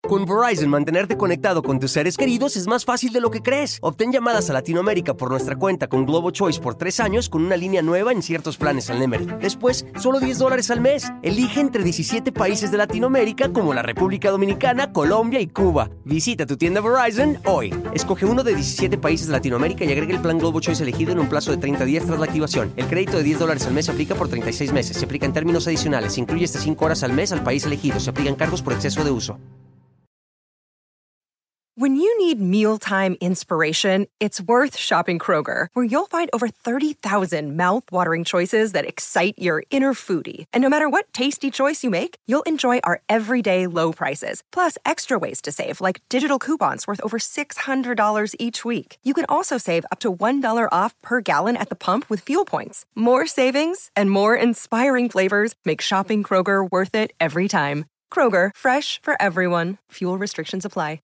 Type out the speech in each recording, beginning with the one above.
Con Verizon, mantenerte conectado con tus seres queridos es más fácil de lo que crees. Obtén llamadas a Latinoamérica por nuestra cuenta con Globo Choice por 3 años con una línea nueva en ciertos planes al Nemery. Después, solo $10 al mes. Elige entre 17 países de Latinoamérica como la República Dominicana, Colombia y Cuba. Visita tu tienda Verizon hoy. Escoge uno de 17 países de Latinoamérica y agrega el plan Globo Choice elegido en un plazo de 30 días tras la activación. El crédito de $10 al mes se aplica por 36 meses. Se aplica en términos adicionales. Se incluye hasta 5 horas al mes al país elegido. Se aplican cargos por exceso de uso. When you need mealtime inspiration, it's worth shopping Kroger, where you'll find over 30,000 mouth-watering choices that excite your inner foodie. And no matter what tasty choice you make, you'll enjoy our everyday low prices, plus extra ways to save, like digital coupons worth over $600 each week. You can also save up to $1 off per gallon at the pump with fuel points. More savings and more inspiring flavors make shopping Kroger worth it every time. Kroger, fresh for everyone. Fuel restrictions apply.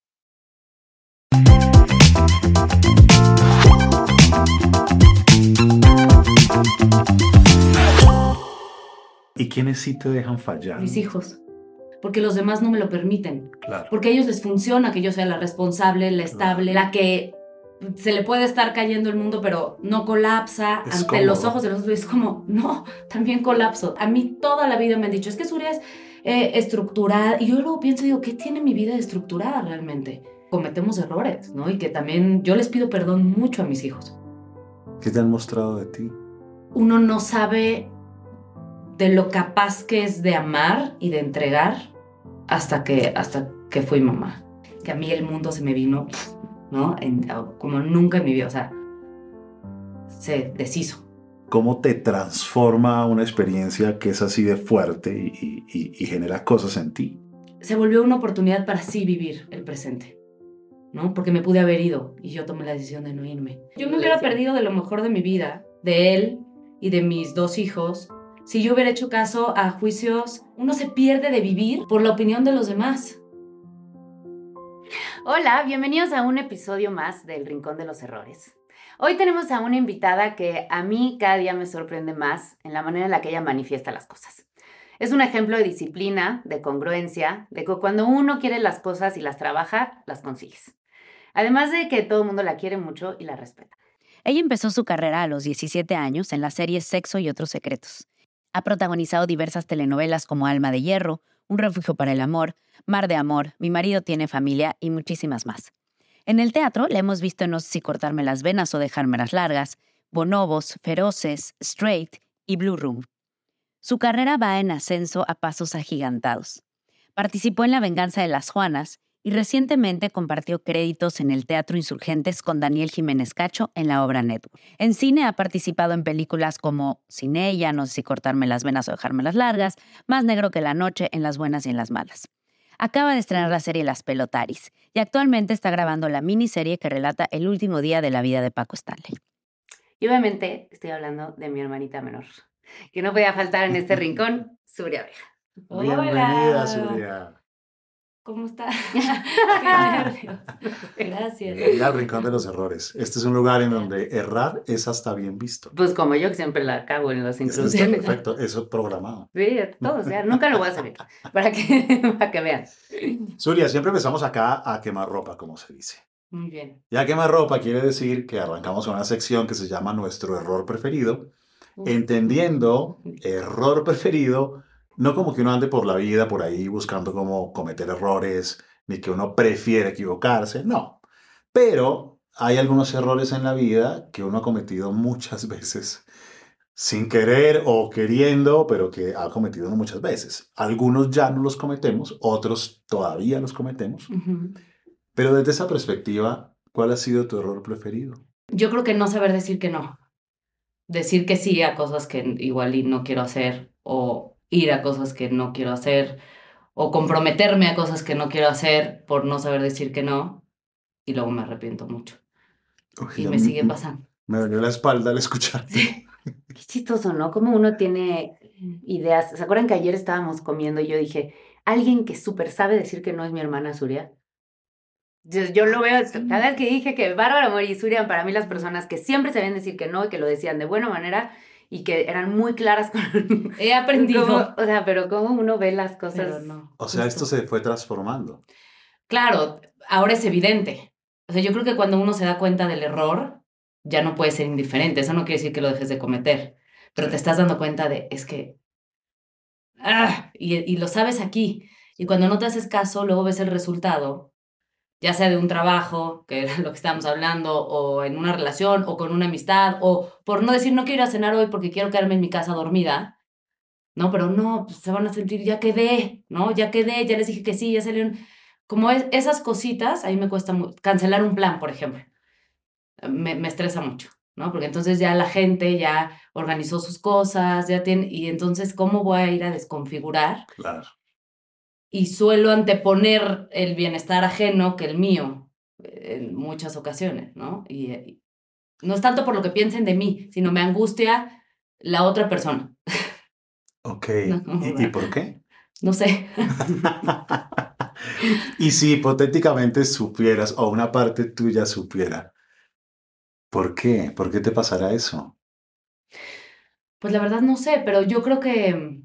¿Y quiénes sí te dejan fallar? Mis hijos. Porque los demás no me lo permiten. Claro. Porque a ellos les funciona que yo sea la responsable, la estable, la que se le puede estar cayendo el mundo, pero no colapsa Es ante cómodo. los ojos de los otros. Es como, no, también colapso. A mí toda la vida me han dicho, es que Surya es estructurada. Y yo luego pienso, digo, ¿qué tiene mi vida estructurada realmente? Cometemos errores, ¿no? Y que también yo les pido perdón mucho a mis hijos. ¿Qué te han mostrado de ti? Uno no sabe de lo capaz que es de amar y de entregar hasta que fui mamá. Que a mí el mundo se me vino, ¿no? Como nunca en mi vida, o sea, se deshizo. ¿Cómo te transforma una experiencia que es así de fuerte y genera cosas en ti? Se volvió una oportunidad para sí vivir el presente, ¿no? Porque me pude haber ido y yo tomé la decisión de no irme. Yo me hubiera perdido de lo mejor de mi vida, de él y de mis 2 hijos, si yo hubiera hecho caso a juicios. Uno se pierde de vivir por la opinión de los demás. Hola, bienvenidos a un episodio más del Rincón de los Errores. Hoy tenemos a una invitada que a mí cada día me sorprende más en la manera en la que ella manifiesta las cosas. Es un ejemplo de disciplina, de congruencia, de que cuando uno quiere las cosas y las trabaja, las consigues. Además de que todo el mundo la quiere mucho y la respeta. Ella empezó su carrera a los 17 años en la serie Sexo y otros secretos. Ha protagonizado diversas telenovelas como Alma de Hierro, Un refugio para el amor, Mar de amor, Mi marido tiene familia y muchísimas más. En el teatro la hemos visto en No sé si cortarme las venas o dejármelas largas, Bonobos, Feroces, Straight y Blue Room. Su carrera va en ascenso a pasos agigantados. Participó en La venganza de las Juanas y recientemente compartió créditos en el Teatro Insurgentes con Daniel Jiménez Cacho en la obra Network. En cine ha participado en películas como Sin ella, No sé si cortarme las venas o dejármelas largas, Más negro que la noche, En las buenas y en las malas. Acaba de estrenar la serie Las Pelotaris y actualmente está grabando la miniserie que relata el último día de la vida de Paco Stanley. Y obviamente estoy hablando de mi hermanita menor, que no podía faltar en este rincón, Surya Abeja. Bienvenida, Surya. ¿Cómo está? Qué nervios. Gracias. Bienvenida al Rincón de los Errores. Este es un lugar en donde errar es hasta bien visto. Pues como yo que siempre la cago en las Eso está introducciones. perfecto, eso es programado. Sí, todos, ya, nunca lo voy a hacer para que vean. Surya, siempre empezamos acá a quemar ropa, como se dice. Muy bien. Y a quemar ropa quiere decir que arrancamos con una sección que se llama Nuestro Error Preferido, entendiendo error preferido no como que uno ande por la vida por ahí buscando cómo cometer errores, ni que uno prefiere equivocarse, no. Pero hay algunos errores en la vida que uno ha cometido muchas veces, sin querer o queriendo, pero que ha cometido muchas veces. Algunos ya no los cometemos, otros todavía los cometemos. Uh-huh. Pero desde esa perspectiva, ¿cuál ha sido tu error preferido? Yo creo que no saber decir que no. Decir que sí a cosas que igual y no quiero hacer, o ir a cosas que no quiero hacer, o comprometerme a cosas que no quiero hacer por no saber decir que no, y luego me arrepiento mucho. Uy, Y me sigue pasando. Me dolió la espalda al escuchar. Qué chistoso, ¿no? Como uno tiene ideas. ¿Se acuerdan que ayer estábamos comiendo y yo dije, alguien que súper sabe decir que no es mi hermana Surya? Yo lo veo, cada vez que dije que Bárbara, Mori y Surya eran para mí las personas que siempre sabían decir que no y que lo decían de buena manera y que eran muy claras con... He aprendido. O sea, pero cómo uno ve las cosas. Pero no. O sea, esto se fue transformando. claro, ahora es evidente. O sea, yo creo que cuando uno se da cuenta del error, ya no puede ser indiferente. Eso no quiere decir que lo dejes de cometer, pero te estás dando cuenta de, es que, y lo sabes aquí. Y cuando no te haces caso, luego ves el resultado, ya sea de un trabajo, que era lo que estábamos hablando, o en una relación, o con una amistad, o por no decir, no quiero ir a cenar hoy porque quiero quedarme en mi casa dormida, ¿no? Pero no, pues se van a sentir, ya quedé, ¿no? Ya quedé, ya les dije que sí, ya salieron. Como esas cositas, ahí me cuesta cancelar un plan, por ejemplo. Me estresa mucho, ¿no? Porque entonces ya la gente ya organizó sus cosas, ya tiene, y entonces, ¿cómo voy a ir a desconfigurar? Claro. Y suelo anteponer el bienestar ajeno que el mío en muchas ocasiones, ¿no? Y no es tanto por lo que piensen de mí, sino me angustia la otra persona. Ok. No, ¿Y por qué? no sé. Y si hipotéticamente supieras, o una parte tuya supiera, ¿por qué? ¿Por qué te pasará eso? Pues la verdad no sé, pero yo creo que,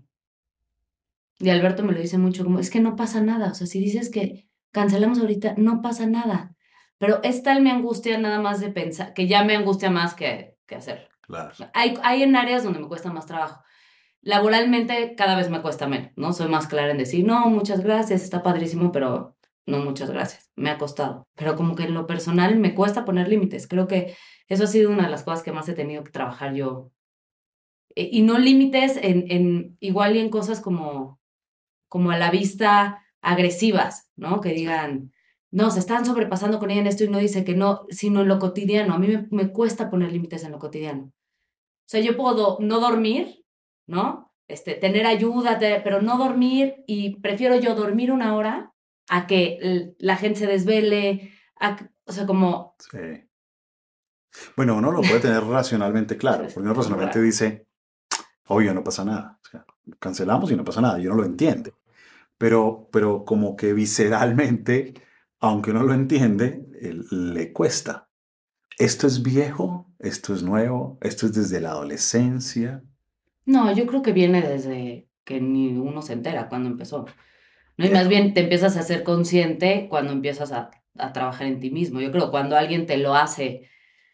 y Alberto me lo dice mucho, como es que no pasa nada. O sea, si dices que cancelamos ahorita, no pasa nada. Pero es tal mi angustia nada más de pensar, que ya me angustia más que hacer. Claro. Hay en áreas donde me cuesta más trabajo. Laboralmente cada vez me cuesta menos, ¿no? Soy más clara en decir, no, muchas gracias, está padrísimo, pero no, muchas gracias. Me ha costado. Pero como que en lo personal me cuesta poner límites. Creo que eso ha sido una de las cosas que más he tenido que trabajar yo. Y no límites igual y en cosas como a la vista agresivas, ¿no? Que digan, no, se están sobrepasando con ella en esto y no dice que no, sino en lo cotidiano. A mí me cuesta poner límites en lo cotidiano. O sea, yo puedo no dormir, ¿no? Tener ayuda, pero no dormir, y prefiero yo dormir una hora a que la gente se desvele, o sea, como... Sí. Bueno, uno lo puede tener racionalmente claro, porque uno racionalmente dice, obvio, no pasa nada. O sea, cancelamos y no pasa nada, y uno lo entiende. Pero como que visceralmente, aunque uno lo entiende, le cuesta. ¿Esto es viejo? ¿Esto es nuevo? ¿Esto es desde la adolescencia? No, yo creo que viene desde que ni uno se entera cuando empezó, ¿no? Y más Viejo. bien te empiezas a ser consciente cuando empiezas a trabajar en ti mismo. Yo creo cuando alguien te lo hace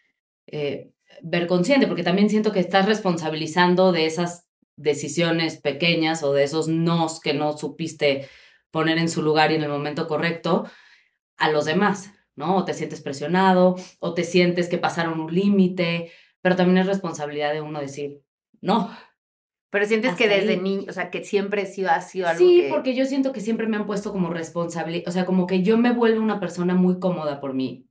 eh, ver consciente, porque también siento que estás responsabilizando de esas decisiones pequeñas o de esos nos que no supiste poner en su lugar y en el momento correcto a los demás, ¿no? O te sientes presionado, o te sientes que pasaron un límite, pero también es responsabilidad de uno decir, no. Pero sientes que Hasta desde ahí. niño, o sea, que siempre ha sido algo Sí, que... porque yo siento que siempre me han puesto como responsable, o sea, como que yo me vuelvo una persona muy cómoda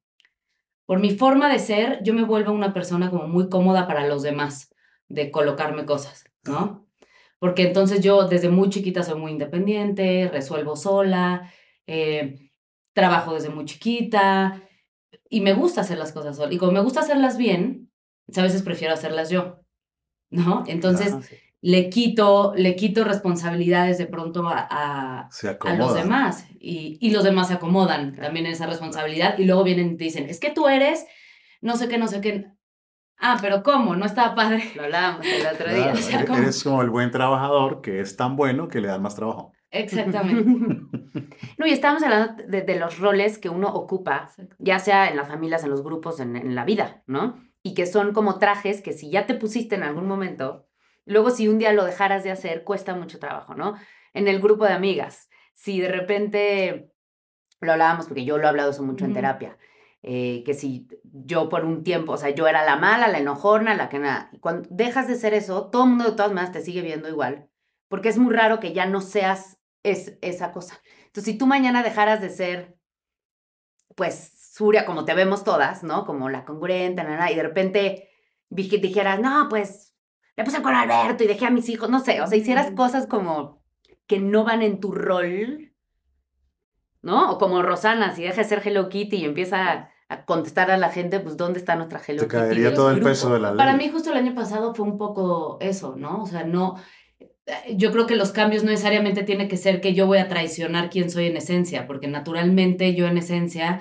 por mi forma de ser, yo me vuelvo una persona como muy cómoda para los demás, de colocarme cosas, ¿no? Porque entonces yo desde muy chiquita soy muy independiente, resuelvo sola, trabajo desde muy chiquita y me gusta hacer las cosas sola. Y como me gusta hacerlas bien, a veces prefiero hacerlas yo, ¿no? Entonces Ajá, sí. le quito responsabilidades de pronto Se a los acomodan. demás y los demás se acomodan también en esa responsabilidad y luego vienen y te dicen, es que tú eres no sé qué, no sé qué. Ah, pero ¿cómo? No estaba padre. Lo hablábamos el otro día. Claro, O sea, ¿cómo? eres como el buen trabajador que es tan bueno que le dan más trabajo. Exactamente. No, y estábamos hablando de los roles que uno ocupa, ya sea en las familias, en los grupos, en la vida, ¿no? Y que son como trajes que si ya te pusiste en algún momento, luego si un día lo dejaras de hacer, cuesta mucho trabajo, ¿no? En el grupo de amigas, si de repente, lo hablábamos porque yo lo he hablado eso mucho en terapia, que si yo por un tiempo, o sea, yo era la mala, la enojona, la que nada, cuando dejas de ser eso, todo el mundo de todas maneras te sigue viendo igual, porque es muy raro que ya no seas esa cosa. Entonces, si tú mañana dejaras de ser, pues, Surya, como te vemos todas, ¿no? Como la congruente, y de repente dijeras, no, pues, le puse con Alberto y dejé a mis hijos, no sé, o sea, hicieras cosas como que no van en tu rol, ¿no? O como Rosana, si deja de ser Hello Kitty y empieza a contestar a la gente, pues, ¿dónde está nuestra Hello Te Kitty caería del todo el grupo? peso de la Para ley. mí justo el año pasado fue un poco eso, ¿no? O sea, no, yo creo que los cambios no necesariamente tiene que ser que yo voy a traicionar quién soy en esencia, porque naturalmente yo en esencia,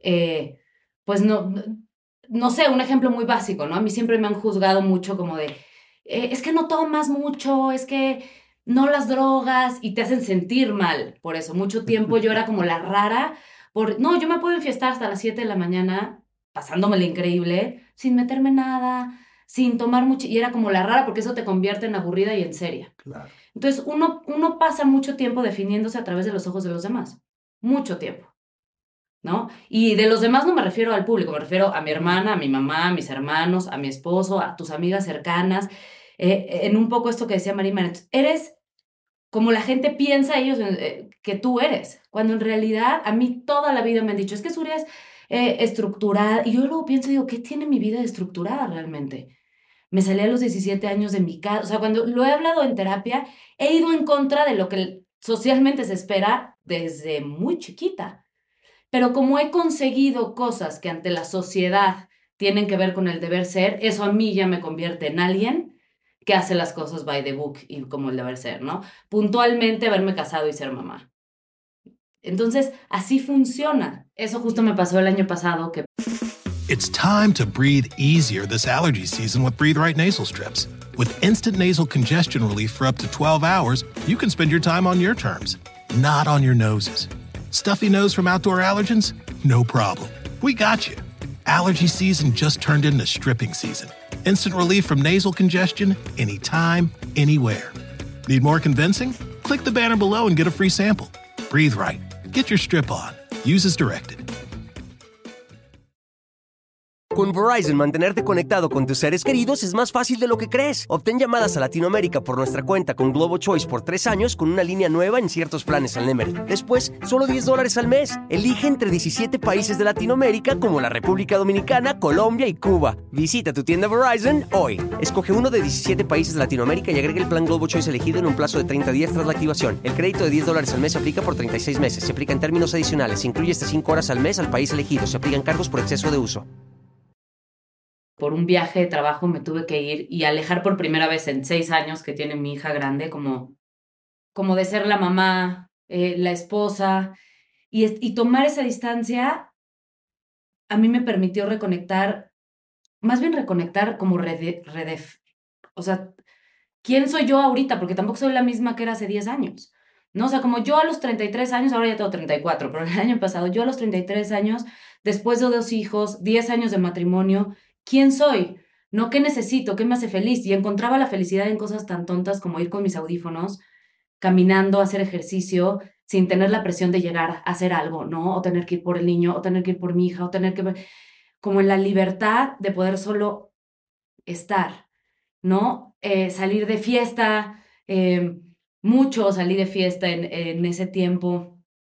pues no sé, un ejemplo muy básico, ¿no? A mí siempre me han juzgado mucho como de, es que no tomas mucho, es que no las drogas y te hacen sentir mal. Por eso, mucho tiempo yo era como la rara, No, yo me puedo enfiestar hasta las 7 de la mañana, pasándomela increíble, sin meterme nada, sin tomar mucho, y era como la rara porque eso te convierte en aburrida y en seria. Claro. Entonces uno pasa mucho tiempo definiéndose a través de los ojos de los demás, mucho tiempo, ¿no? Y de los demás no me refiero al público, me refiero a mi hermana, a mi mamá, a mis hermanos, a mi esposo, a tus amigas cercanas, en un poco esto que decía María, eres como la gente piensa ellos que tú eres, cuando en realidad a mí toda la vida me han dicho, es que Surya es estructurada, y yo luego pienso y digo, ¿qué tiene mi vida de estructurada realmente? Me salí a los 17 años de mi casa, o sea, cuando lo he hablado en terapia, he ido en contra de lo que socialmente se espera desde muy chiquita, pero como he conseguido cosas que ante la sociedad tienen que ver con el deber ser, eso a mí ya me convierte en alguien que hace las cosas by the book y como el deber ser, ¿no? Puntualmente haberme casado y ser mamá. Entonces, así funciona. Eso justo me pasó el año pasado que... It's time to breathe easier this allergy season with Breathe Right nasal strips. With instant nasal congestion relief for up to 12 hours, you can spend your time on your terms, not on your noses. Stuffy nose from outdoor allergens? No problem. We got you. Allergy season just turned into stripping season. Instant relief from nasal congestion anytime, anywhere. Need more convincing? Click the banner below and get a free sample. Breathe Right. Get your strip on. Use as directed. Con Verizon, mantenerte conectado con tus seres queridos es más fácil de lo que crees. Obtén llamadas a Latinoamérica por nuestra cuenta con Globo Choice por 3 años con una línea nueva en ciertos planes al Nemery. Después, solo $10 al mes. Elige entre 17 países de Latinoamérica como la República Dominicana, Colombia y Cuba. Visita tu tienda Verizon hoy. Escoge uno de 17 países de Latinoamérica y agrega el plan Globo Choice elegido en un plazo de 30 días tras la activación. El crédito de $10 al mes se aplica por 36 meses. Se aplica en términos adicionales. Se incluye hasta 5 horas al mes al país elegido. Se aplican cargos por exceso de uso. Por un viaje de trabajo me tuve que ir y alejar por primera vez en 6 años que tiene mi hija grande, como de ser la mamá, la esposa, y tomar esa distancia a mí me permitió reconectar, más bien reconectar como o sea, ¿quién soy yo ahorita? Porque tampoco soy la misma que era hace 10 años, ¿no? O sea, como yo a los 33 años, ahora ya tengo 34, pero el año pasado, yo a los 33 años, después de 2 hijos, 10 años de matrimonio, ¿quién soy? ¿No? ¿Qué necesito? ¿Qué me hace feliz? Y encontraba la felicidad en cosas tan tontas como ir con mis audífonos, caminando, hacer ejercicio, sin tener la presión de llegar a hacer algo, ¿no? O tener que ir por el niño, o tener que ir por mi hija, o tener que... Como en la libertad de poder solo estar, ¿no? Salir de fiesta, mucho salí de fiesta en ese tiempo.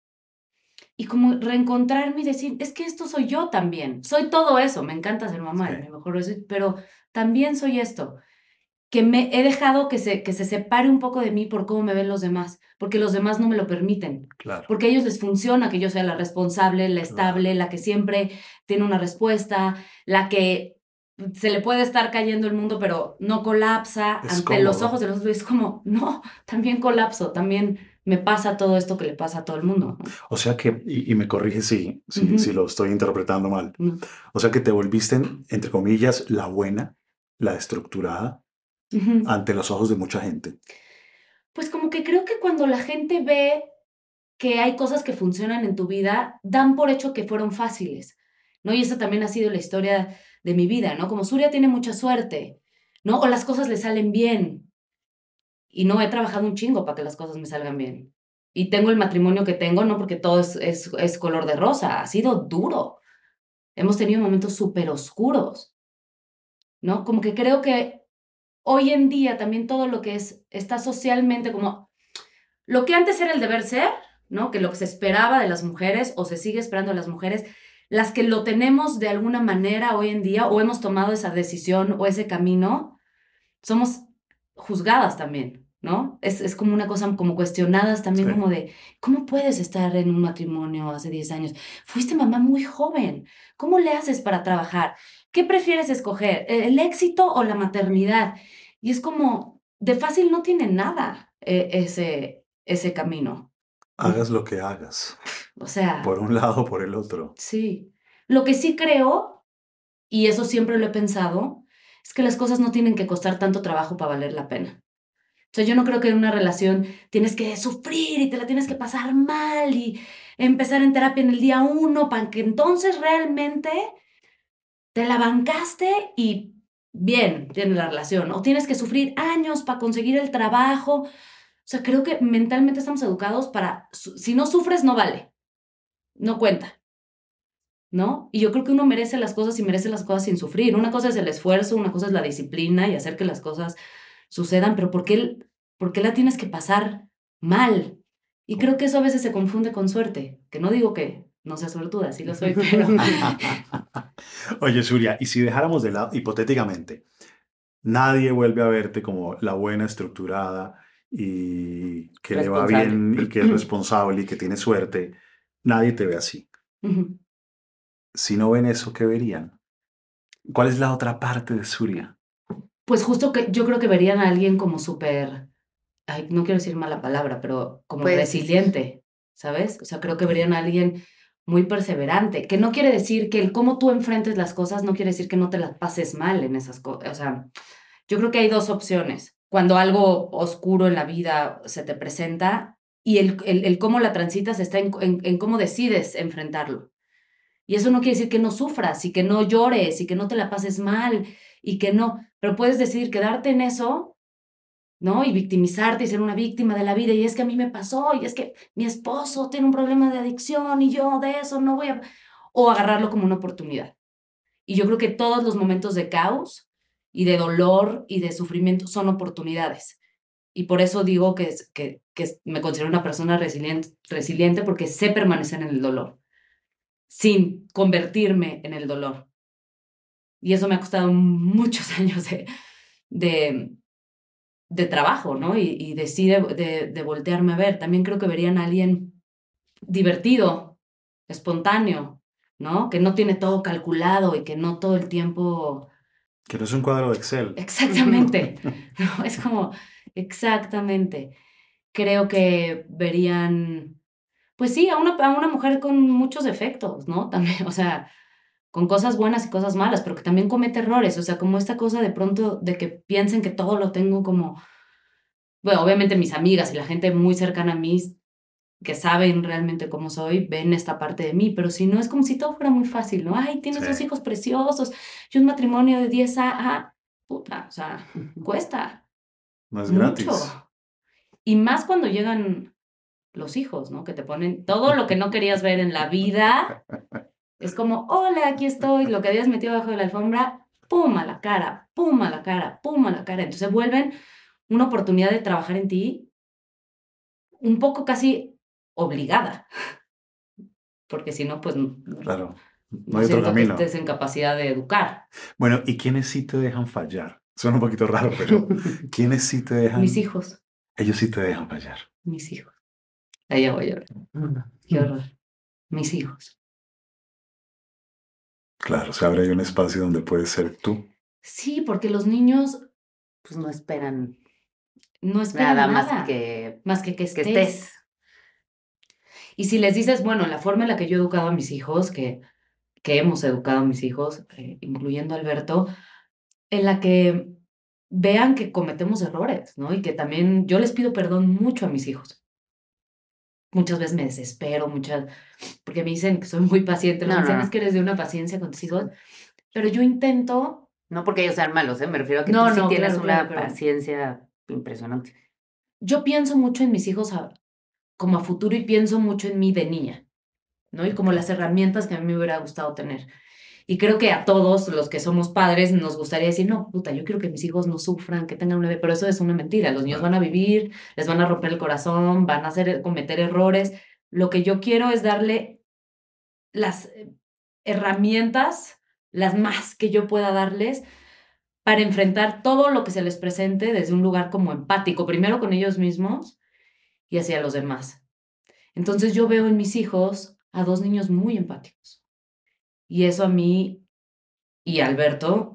Y como reencontrarme y decir, es que esto soy yo también. Soy todo eso. Me encanta ser mamá, Sí. es mi mejor deseo, pero también soy esto. Que me he dejado que se separe un poco de mí por cómo me ven los demás. Porque los demás no me lo permiten. Claro. Porque a ellos les funciona que yo sea la responsable, la estable, la que siempre tiene una respuesta, la que se le puede estar cayendo el mundo, pero no colapsa Es ante cómodo. los ojos de los otros. Es como, no, también colapso, también me pasa todo esto que le pasa a todo el mundo, ¿no? O sea que, y me corrige si Ujú. lo estoy interpretando mal. Mm. O sea que te volviste, entre comillas, la buena, la estructurada, Ujú. ante los ojos de mucha gente. Pues como que creo que cuando la gente ve que hay cosas que funcionan en tu vida, dan por hecho que fueron fáciles, ¿no? Y esa también ha sido la historia de mi vida, ¿no? Como Surya tiene mucha suerte, ¿no? O las cosas le salen bien. Y no he trabajado un chingo para que las cosas me salgan bien. Y tengo el matrimonio que tengo, no porque todo es color de rosa, ha sido duro. Hemos tenido momentos súper oscuros, ¿no? Como que creo que hoy en día también todo lo que está socialmente como... Lo que antes era el deber ser, ¿no? Que lo que se esperaba de las mujeres o se sigue esperando de las mujeres, las que lo tenemos de alguna manera hoy en día o hemos tomado esa decisión o ese camino, somos juzgadas también, ¿no? Es como una cosa como cuestionadas también, Sí. como de, ¿cómo puedes estar en un matrimonio hace 10 años? Fuiste mamá muy joven, ¿cómo le haces para trabajar? ¿Qué prefieres escoger, el éxito o la maternidad? Y es como, de fácil no tiene nada ese camino. Hagas lo que hagas, O sea, por un lado o por el otro. sí. Lo que sí creo, y eso siempre lo he pensado, es que las cosas no tienen que costar tanto trabajo para valer la pena. O sea, yo no creo que en una relación tienes que sufrir y te la tienes que pasar mal y empezar en terapia en el día 1 para que entonces realmente te la bancaste y bien tienes la relación. O tienes que sufrir años para conseguir el trabajo. O sea, creo que mentalmente estamos educados para, si no sufres, no vale, no cuenta, ¿no? Y yo creo que uno merece las cosas y merece las cosas sin sufrir. Una cosa es el esfuerzo, una cosa es la disciplina y hacer que las cosas sucedan, pero ¿por qué la tienes que pasar mal? Y creo que eso a veces se confunde con suerte, que no digo que no sea suertuda, sí lo soy, pero... Oye, Surya, y si dejáramos de lado, hipotéticamente, nadie vuelve a verte como la buena, estructurada y que le va Responsable. bien y que es responsable y que tiene suerte, nadie te ve así. Ujú. Si no ven eso, ¿qué verían? ¿Cuál es la otra parte de Surya? Pues justo que yo creo que verían a alguien como súper, ay, no quiero decir mala palabra, pero como Puedes resiliente, ¿sabes? O sea, creo que verían a alguien muy perseverante, que no quiere decir que el cómo tú enfrentes las cosas no quiere decir que no te las pases mal en esas cosas. O sea, yo creo que hay dos opciones. Cuando algo oscuro en la vida se te presenta y el cómo la transitas está en cómo decides enfrentarlo. Y eso no quiere decir que no sufras y que no llores y que no te la pases mal y que no, pero puedes decidir quedarte en eso, ¿no? Y victimizarte y ser una víctima de la vida. Y es que a mí me pasó, y es que mi esposo tiene un problema de adicción y yo de eso no voy a... O agarrarlo como una oportunidad. Y yo creo que todos los momentos de caos y de dolor y de sufrimiento son oportunidades. Y por eso digo que me considero una persona resiliente porque sé permanecer en el dolor sin convertirme en el dolor. Y eso me ha costado muchos años de, de trabajo, ¿no? Y de sí de voltearme a ver. También creo que verían a alguien divertido, espontáneo, ¿no? Que no tiene todo calculado y que no todo el tiempo... Que no es un cuadro de Excel. Exactamente, ¿no? Es como, exactamente. Creo que verían, pues sí, a una mujer con muchos defectos, ¿no? También, o sea, con cosas buenas y cosas malas, pero que también comete errores, o sea, como esta cosa de pronto de que piensen que todo lo tengo como, bueno, obviamente mis amigas y la gente muy cercana a mí que saben realmente cómo soy, ven esta parte de mí, pero si no es como si todo fuera muy fácil, ¿no? Ay, tienes Sí. 2 hijos preciosos y un matrimonio de 10 a puta, o sea, cuesta No es mucho. gratis. Y más cuando llegan los hijos, ¿no? Que te ponen todo lo que no querías ver en la vida. Es como, hola, aquí estoy, lo que habías metido debajo de la alfombra, pum a la cara, pum a la cara, pum a la cara. Entonces vuelven una oportunidad de trabajar en ti un poco casi obligada, porque si no, pues Claro, no no hay otro siento que camino. estés en capacidad de educar. Bueno, ¿y quiénes sí te dejan fallar? Suena un poquito raro, pero ¿quiénes sí te dejan? Mis hijos, Ellos sí te dejan fallar. mis hijos. Ahí voy a llorar. Qué horror. Mis hijos. Claro, se abre ahí un espacio donde puedes ser tú. Sí, porque los niños Pues no esperan no esperan nada nada, más que que estés. estés. Y si les dices, bueno, la forma en la que yo he educado a mis hijos, que hemos educado a mis hijos, incluyendo a Alberto, en la que vean que cometemos errores, ¿no? Y que también yo les pido perdón mucho a mis hijos. Muchas veces me desespero, porque me dicen que soy muy paciente, No, me dicen no. es que eres de una paciencia con tus hijos, pero yo intento, No porque ellos sean malos, me refiero a que No, tú sí no, tienes claro, una claro, pero- paciencia impresionante. yo pienso mucho en mis hijos como a futuro y pienso mucho en mí de niña, ¿no? Y como las herramientas que a mí me hubiera gustado tener. Y creo que a todos los que somos padres nos gustaría decir, no, puta, yo quiero que mis hijos no sufran, que tengan una vida, pero eso es una mentira. Los niños van a vivir, les van a romper el corazón, van a cometer errores. Lo que yo quiero es darle las herramientas, las más que yo pueda darles, para enfrentar todo lo que se les presente desde un lugar como empático, primero con ellos mismos y hacia los demás. Entonces yo veo en mis hijos a 2 niños muy empáticos. Y eso a mí y a Alberto,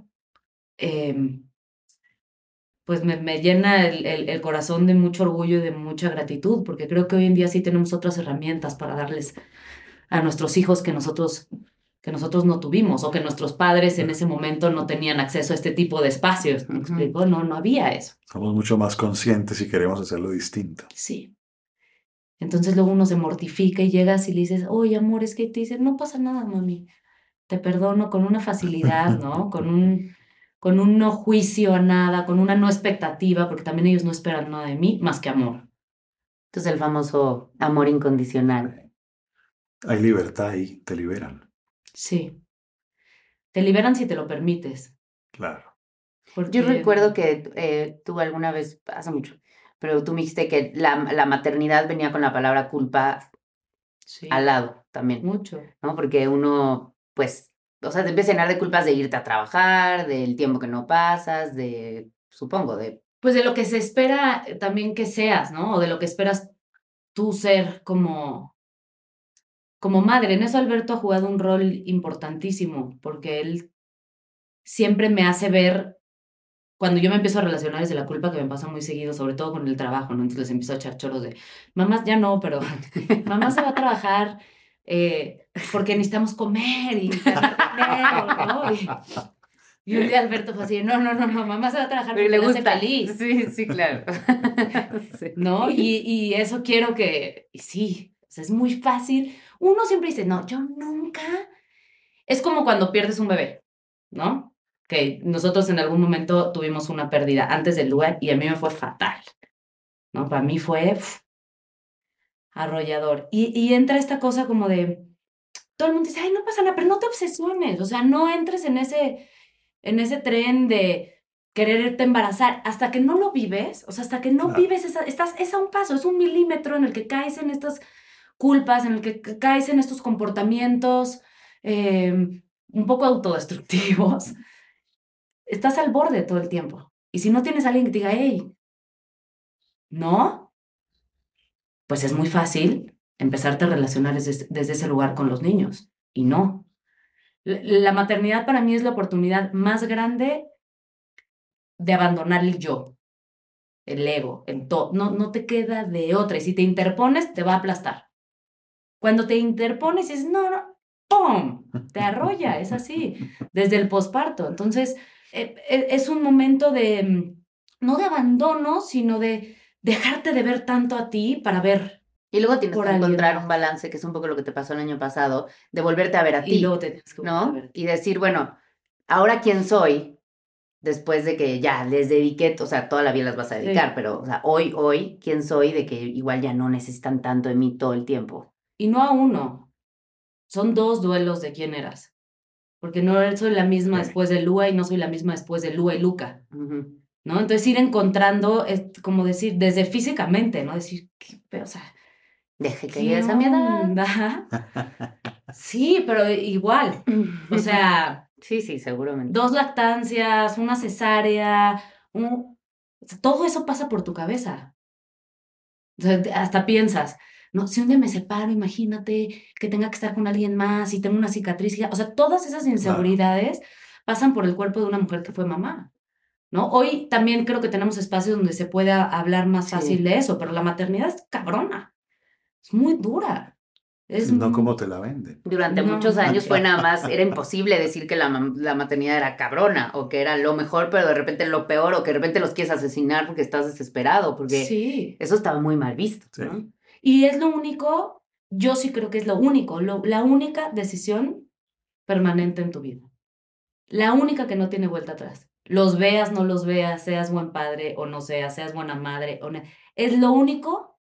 pues me llena el corazón de mucho orgullo y de mucha gratitud, porque creo que hoy en día sí tenemos otras herramientas para darles a nuestros hijos que nosotros no tuvimos, o que nuestros padres en ese momento no tenían acceso a este tipo de espacios. ¿Me explico? No había eso. Somos mucho más conscientes y queremos hacerlo distinto. Sí. Entonces luego uno se mortifica y llegas y le dices, oye, amor, es que te dicen, no pasa nada, mami, te perdono con una facilidad, ¿no? Con un no juicio a nada, con una no expectativa, porque también ellos no esperan nada de mí más que amor. Entonces el famoso amor incondicional. Hay libertad ahí, te liberan. Sí. Te liberan si te lo permites. Claro. Yo Porque recuerdo que tú alguna vez, hace mucho, pero tú me dijiste que la maternidad venía con la palabra culpa sí, al lado también, mucho. ¿no? Porque uno, pues, o sea, te empieza a llenar de culpas de irte a trabajar, del tiempo que no pasas, supongo, de... Pues de lo que se espera también que seas, ¿no? O de lo que esperas tú ser como madre. En eso Alberto ha jugado un rol importantísimo, porque él siempre me hace ver, cuando yo me empiezo a relacionar desde la culpa, que me pasa muy seguido, sobre todo con el trabajo, ¿no? Entonces les empiezo a echar choros de, mamá ya no, pero mamá se va a trabajar porque necesitamos comer y ganar dinero, ¿no? Y un día Alberto fue así, no, mamá se va a trabajar Pero porque le le hace gusta. feliz. Sí, claro. Sí. ¿No? Y eso quiero y sí, o sea, es muy fácil. Uno siempre dice, no, yo nunca. Es como cuando pierdes un bebé, ¿no? Que nosotros en algún momento tuvimos una pérdida antes del lugar y a mí me fue fatal, ¿no? Para mí fue arrollador. Y entra esta cosa como de, todo el mundo dice, ay, no pasa nada, pero no te obsesiones, o sea, no entres en ese tren de quererte embarazar, hasta que no lo vives, o sea, hasta que no Claro. vives, es a un paso, es un milímetro en el que caes en estas culpas, en el que caes en estos comportamientos un poco autodestructivos. Estás al borde todo el tiempo. Y si no tienes a alguien que te diga, hey, no, pues es muy fácil empezarte a relacionar desde ese lugar con los niños. Y no. La maternidad para mí es la oportunidad más grande de abandonar el yo, el ego, el todo. No te queda de otra. Y si te interpones, te va a aplastar. Cuando te interpones, dices, no, ¡pum! Te arrolla, es así, desde el posparto. Entonces, es un momento no de abandono, sino de dejarte de ver tanto a ti para ver Y luego tienes por que alguien encontrar más. un balance, que es un poco lo que te pasó el año pasado, de volverte a ver a Y ti, luego te tienes que volver a ¿no? ver. Y decir, bueno, ahora quién soy, después de que ya les dediqué, o sea, toda la vida las vas a dedicar, Sí. pero, o sea, hoy, quién soy, de que igual ya no necesitan tanto de mí todo el tiempo. Y no a uno, son 2 duelos de quién eras. Porque no soy la misma Sí. después de Lua y no soy la misma después de Lua y Luca. Ujú. ¿No? Entonces ir encontrando, como decir, desde físicamente, ¿no? Decir, o sea, Dejé que ¿qué llegues a mi edad. onda? Sí, pero igual, o sea, Sí, seguramente. 2 lactancias, una cesárea, o sea, todo eso pasa por tu cabeza. O sea, hasta piensas, no, si un día me separo, imagínate que tenga que estar con alguien más y tengo una cicatriz, o sea, todas esas inseguridades pasan por el cuerpo de una mujer que fue mamá. ¿No? Hoy también creo que tenemos espacios donde se pueda hablar más fácil Sí. de eso, pero la maternidad es cabrona, es muy dura. Es No como te la venden. Durante No. muchos años fue nada más, era imposible decir que la maternidad era cabrona o que era lo mejor, pero de repente lo peor o que de repente los quieres asesinar porque estás desesperado, porque Sí. eso estaba muy mal visto, Sí. ¿no? Y es lo único, yo sí creo que es lo único, la única decisión permanente en tu vida. La única que no tiene vuelta atrás. Los veas, no los veas, seas buen padre o no seas buena madre o no. Es lo único,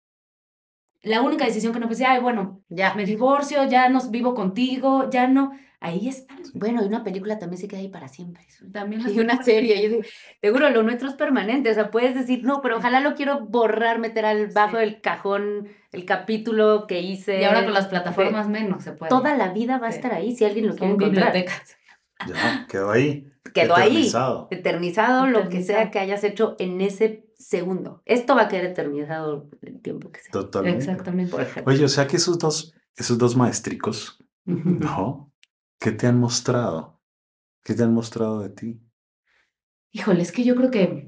la única decisión que no pensé, ay, bueno, Ya. me divorcio, ya no vivo contigo, ya no. Ahí está. Bueno, y una película también se queda ahí para siempre. También Y una serie, seguro lo nuestro es permanente, o sea, puedes decir, no, pero ojalá lo quiero borrar, meter bajo del cajón el capítulo que hice. Y ahora con las plataformas menos se puede. Toda la vida va a Sí. estar ahí si alguien lo quiere Son encontrar. bibliotecas. Ya, quedó ahí. Quedó Eternizado. ahí, eternizado lo que sea Eternizado. que hayas hecho en ese segundo. Esto va a quedar eternizado el tiempo que sea. Totalmente. Exactamente. Por ejemplo. Oye, o sea que esos dos maestricos, ¿no? ¿Qué te han mostrado? ¿Qué te han mostrado de ti? Híjole, es que yo creo que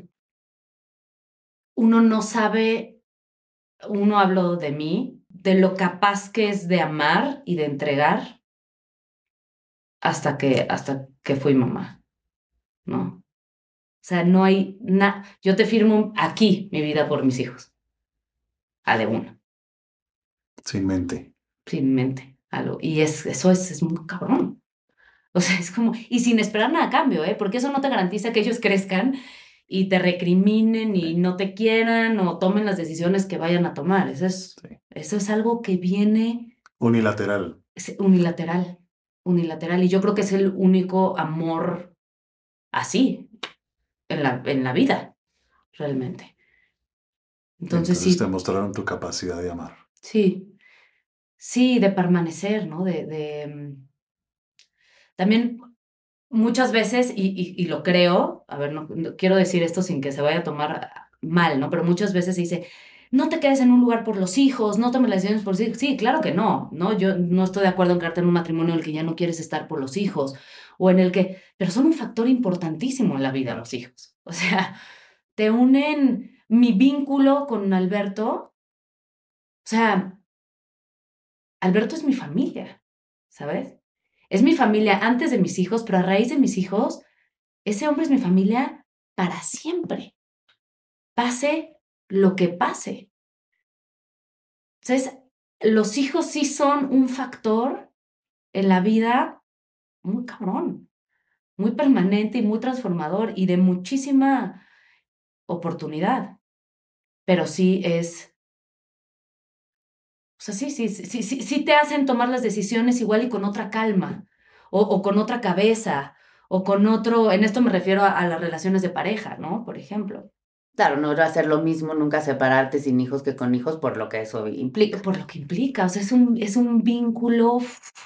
uno no sabe, uno habló de mí, de lo capaz que es de amar y de entregar hasta que fui mamá, ¿no? O sea, no hay nada. Yo te firmo aquí mi vida por mis hijos. A de una. Sin mente. sin mente. Algo. Y eso es muy cabrón. O sea, es como, y sin esperar nada a cambio, porque eso no te garantiza que ellos crezcan y te recriminen y no te quieran o tomen las decisiones que vayan a tomar. Sí. Eso es algo que viene Unilateral. unilateral, unilateral. Y yo creo que es el único amor así en la vida, realmente. Entonces sí, te mostraron tu capacidad de amar. sí, de permanecer, ¿no? También muchas veces, y lo creo, a ver, no quiero decir esto sin que se vaya a tomar mal, ¿no? Pero muchas veces se dice, no te quedes en un lugar por los hijos, no tomes las decisiones por los hijos. Sí, claro que no, ¿no? Yo no estoy de acuerdo en quedarte en un matrimonio en el que ya no quieres estar por los hijos, o en el que, pero son un factor importantísimo en la vida los hijos. O sea, te unen mi vínculo con Alberto, o sea, Alberto es mi familia, ¿sabes? Es mi familia antes de mis hijos, pero a raíz de mis hijos, ese hombre es mi familia para siempre. Pase lo que pase. Entonces, los hijos sí son un factor en la vida muy cabrón, muy permanente y muy transformador y de muchísima oportunidad. Pero sí es, o sea, sí te hacen tomar las decisiones igual y con otra calma, o con otra cabeza, o con otro, en esto me refiero a las relaciones de pareja, ¿no? Por ejemplo. Claro, no va a ser lo mismo nunca separarte sin hijos que con hijos por lo que eso implica. Por lo que implica, o sea, es un vínculo,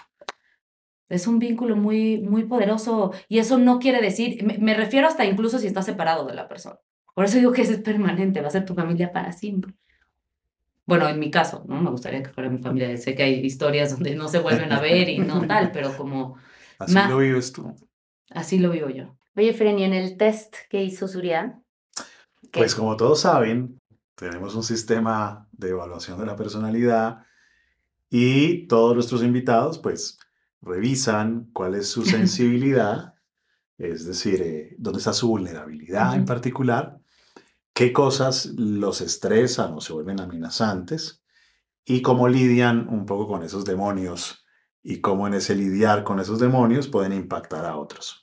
es un vínculo muy, muy poderoso y eso no quiere decir, me refiero hasta incluso si estás separado de la persona. Por eso digo que es permanente, va a ser tu familia para siempre. Bueno, en mi caso, ¿no? Me gustaría que fuera mi familia. Sé que hay historias donde no se vuelven a ver y no tal, pero como... Así lo vives tú. Así lo vivo yo. Oye, Fren, ¿y en el test que hizo Surya? Pues como todos saben, tenemos un sistema de evaluación de la personalidad y todos nuestros invitados pues revisan cuál es su sensibilidad, es decir, dónde está su vulnerabilidad en particular, qué cosas los estresan o se vuelven amenazantes y cómo lidian un poco con esos demonios y cómo en ese lidiar con esos demonios pueden impactar a otros.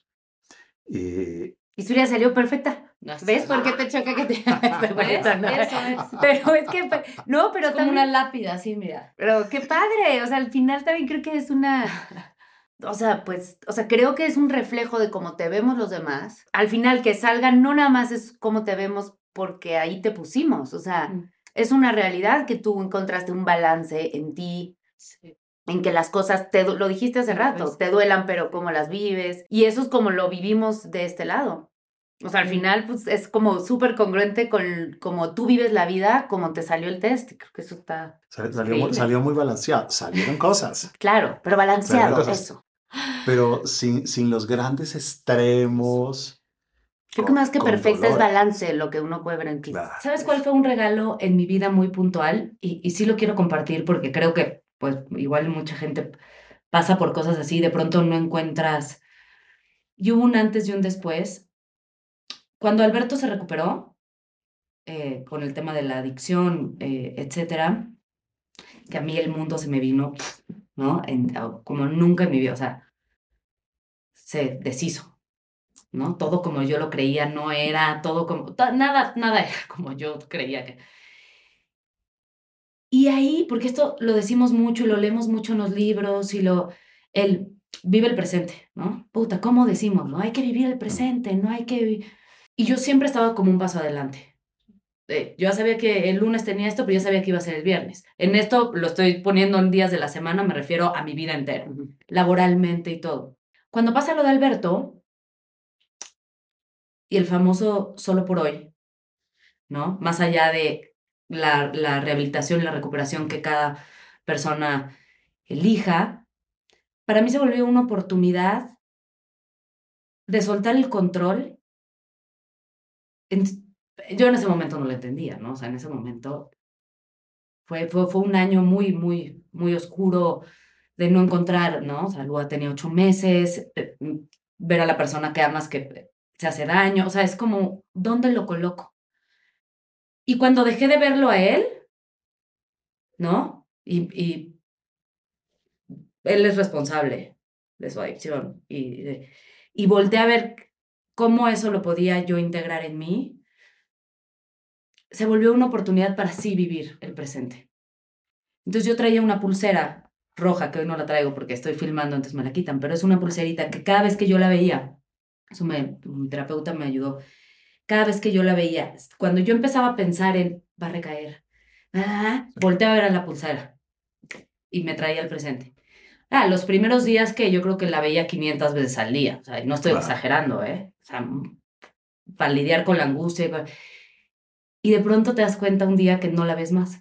Y Surya salió perfecta. ¿Ves por qué te choca que te perfecta? ¿No? Eso es. Pero es que, no, pero Es como también... una lápida, así, mira. Pero qué padre, o sea, al final también creo que es una... O sea, pues, creo que es un reflejo de cómo te vemos los demás. Al final, que salgan no nada más es cómo te vemos porque ahí te pusimos, o sea, es una realidad que tú encontraste un balance en ti, Sí. en que las cosas, lo dijiste hace rato, Pues, te duelan, pero cómo las vives. Y eso es como lo vivimos de este lado. O sea, al final, pues, es como súper congruente con cómo tú vives la vida, como te salió el test. Creo que eso está Salió muy balanceado, salieron cosas. claro, pero balanceado, cosas. eso. Pero sin los grandes extremos. Creo que más que con perfecta es dolor. balance lo que uno puede ver en ti. Claro. ¿Sabes cuál fue un regalo en mi vida muy puntual? Y sí lo quiero compartir porque creo que, pues, igual mucha gente pasa por cosas así, de pronto no encuentras... Y hubo un antes y un después. Cuando Alberto se recuperó, con el tema de la adicción, etcétera, que a mí el mundo se me vino, ¿no? Como nunca en mi vida, o sea, se deshizo, ¿no? Todo como yo lo creía no era, todo como, nada era como yo creía que... Y ahí, porque esto lo decimos mucho y lo leemos mucho en los libros y el vive el presente, ¿no? Puta, ¿cómo decimos, no? Hay que vivir el presente, no hay que... Y yo siempre estaba como un paso adelante. Yo ya sabía que el lunes tenía esto, pero ya sabía que iba a ser el viernes. En esto lo estoy poniendo en días de la semana, me refiero a mi vida entera, laboralmente y todo. Cuando pasa lo de Alberto y el famoso solo por hoy, ¿no? Más allá de la rehabilitación y la recuperación que cada persona elija, para mí se volvió una oportunidad de soltar el control. Yo en ese momento no lo entendía, ¿no? O sea, en ese momento fue un año muy, muy, muy oscuro de no encontrar, ¿no? O sea, Lua tenía 8 meses, ver a la persona que amas que se hace daño, o sea, es como, ¿dónde lo coloco? Y cuando dejé de verlo a él, ¿no? Y él es responsable de su adicción. Y volteé a ver cómo eso lo podía yo integrar en mí. Se volvió una oportunidad para sí vivir el presente. Entonces yo traía una pulsera roja, que hoy no la traigo porque estoy filmando, entonces me la quitan, pero es una pulserita que cada vez que yo la veía, mi terapeuta me ayudó, cada vez que yo la veía, cuando yo empezaba a pensar en, va a recaer, volteaba a ver a la pulsera y me traía al presente. Los primeros días que yo creo que la veía 500 veces al día, o sea, no estoy exagerando, O sea, para lidiar con la angustia. Y de pronto te das cuenta un día que no la ves más.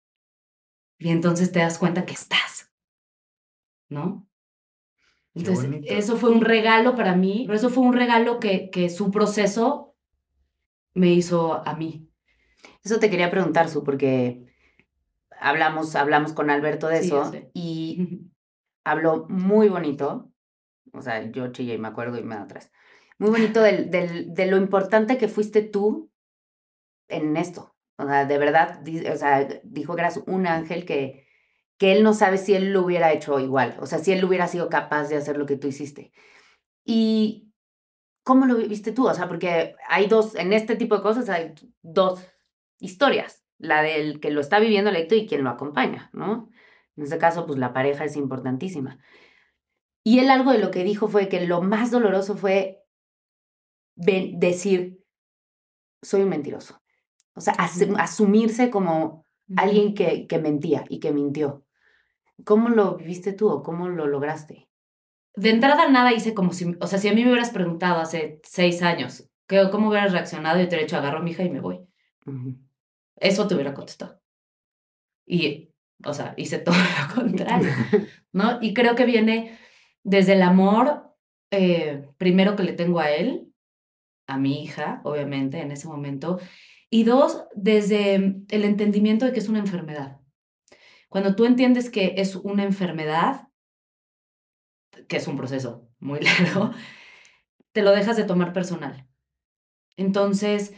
Y entonces te das cuenta que estás, ¿no? Entonces, eso fue un regalo para mí, pero eso fue un regalo que su proceso me hizo a mí. Eso te quería preguntar, Su, porque hablamos con Alberto de eso y habló muy bonito, o sea, yo chillé y me acuerdo y me da atrás, muy bonito de lo importante que fuiste tú en esto. O sea, de verdad, o sea, dijo que eras un ángel que él no sabe si él lo hubiera hecho igual, o sea, si él hubiera sido capaz de hacer lo que tú hiciste. ¿Y cómo lo viste tú? O sea, porque hay dos, en este tipo de cosas hay dos historias, la del que lo está viviendo el adicto y quien lo acompaña, ¿no? En este caso, pues la pareja es importantísima. Y él algo de lo que dijo fue que lo más doloroso fue decir, soy un mentiroso. O sea, asumirse como alguien que mentía y que mintió. ¿Cómo lo viviste tú o cómo lo lograste? De entrada nada hice como si, o sea, si a mí me hubieras preguntado hace 6 años, ¿cómo hubieras reaccionado? Yo te hubiera dicho, agarro a mi hija y me voy. Eso te hubiera contestado. Y, o sea, hice todo lo contrario, ¿no? Y creo que viene desde el amor, primero que le tengo a él, a mi hija, obviamente, en ese momento, y 2, desde el entendimiento de que es una enfermedad. Cuando tú entiendes que es una enfermedad, que es un proceso muy largo, te lo dejas de tomar personal. Entonces,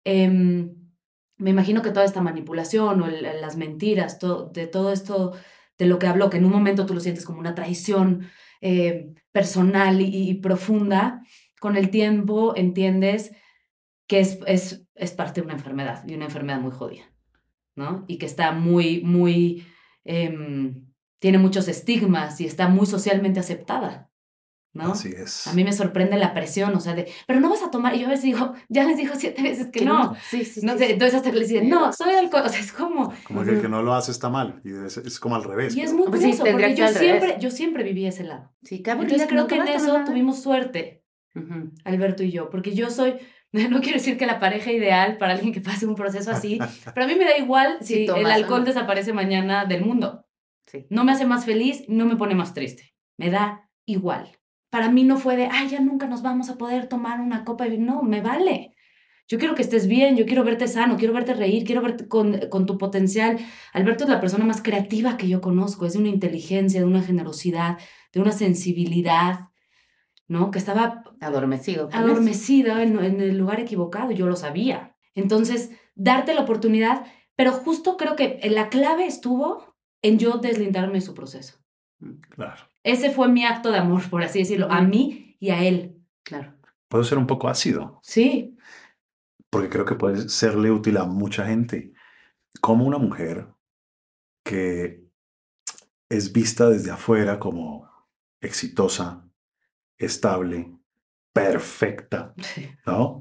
me imagino que toda esta manipulación o las mentiras, de todo esto de lo que habló, que en un momento tú lo sientes como una traición personal y profunda, con el tiempo entiendes que es parte de una enfermedad, y una enfermedad muy jodida, ¿no? Y que está muy, tiene muchos estigmas y está muy socialmente aceptada, ¿no? Así es. A mí me sorprende la presión, o sea, pero no vas a tomar, y yo a veces digo, ya les digo 7 veces que no. Sí, no sé, entonces hasta que les dicen, no, soy alcohol, o sea, es como... Como que el que no lo hace está mal, y es como al revés. Y es muy pues curioso, sí, porque que yo siempre viví ese lado. Sí, entonces creo que en eso tuvimos suerte, Alberto y yo, porque yo soy, no quiero decir que la pareja ideal para alguien que pase un proceso así, pero a mí me da igual si el alcohol desaparece mañana del mundo. Sí. No me hace más feliz, no me pone más triste. Me da igual. Para mí no fue de, ya nunca nos vamos a poder tomar una copa de vino. No, me vale. Yo quiero que estés bien, yo quiero verte sano, quiero verte reír, quiero verte con tu potencial. Alberto es la persona más creativa que yo conozco, es de una inteligencia, de una generosidad, de una sensibilidad, ¿no? Que estaba adormecida en el lugar equivocado, yo lo sabía. Entonces, darte la oportunidad, pero justo creo que la clave estuvo en yo deslindarme de su proceso. Claro. Ese fue mi acto de amor, por así decirlo, a mí y a él. Claro. Puedo ser un poco ácido. Sí. Porque creo que puede serle útil a mucha gente. Como una mujer que es vista desde afuera como exitosa, estable, perfecta, ¿no?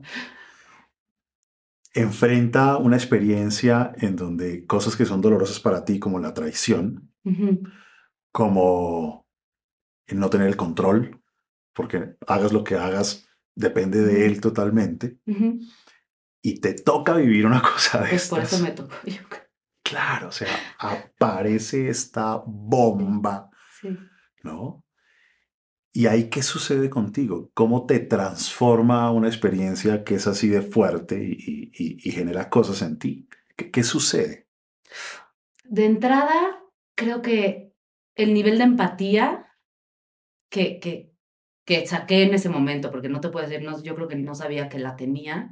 Enfrenta una experiencia en donde cosas que son dolorosas para ti, como la traición, como el no tener el control, porque hagas lo que hagas, depende de él totalmente, y te toca vivir una cosa de estas. Por eso me tocó. Claro, o sea, aparece esta bomba, ¿no? ¿Y ahí qué sucede contigo? ¿Cómo te transforma una experiencia que es así de fuerte y genera cosas en ti? ¿Qué sucede? De entrada, creo que el nivel de empatía que saqué en ese momento, porque no te puedo decir, yo creo que no sabía que la tenía,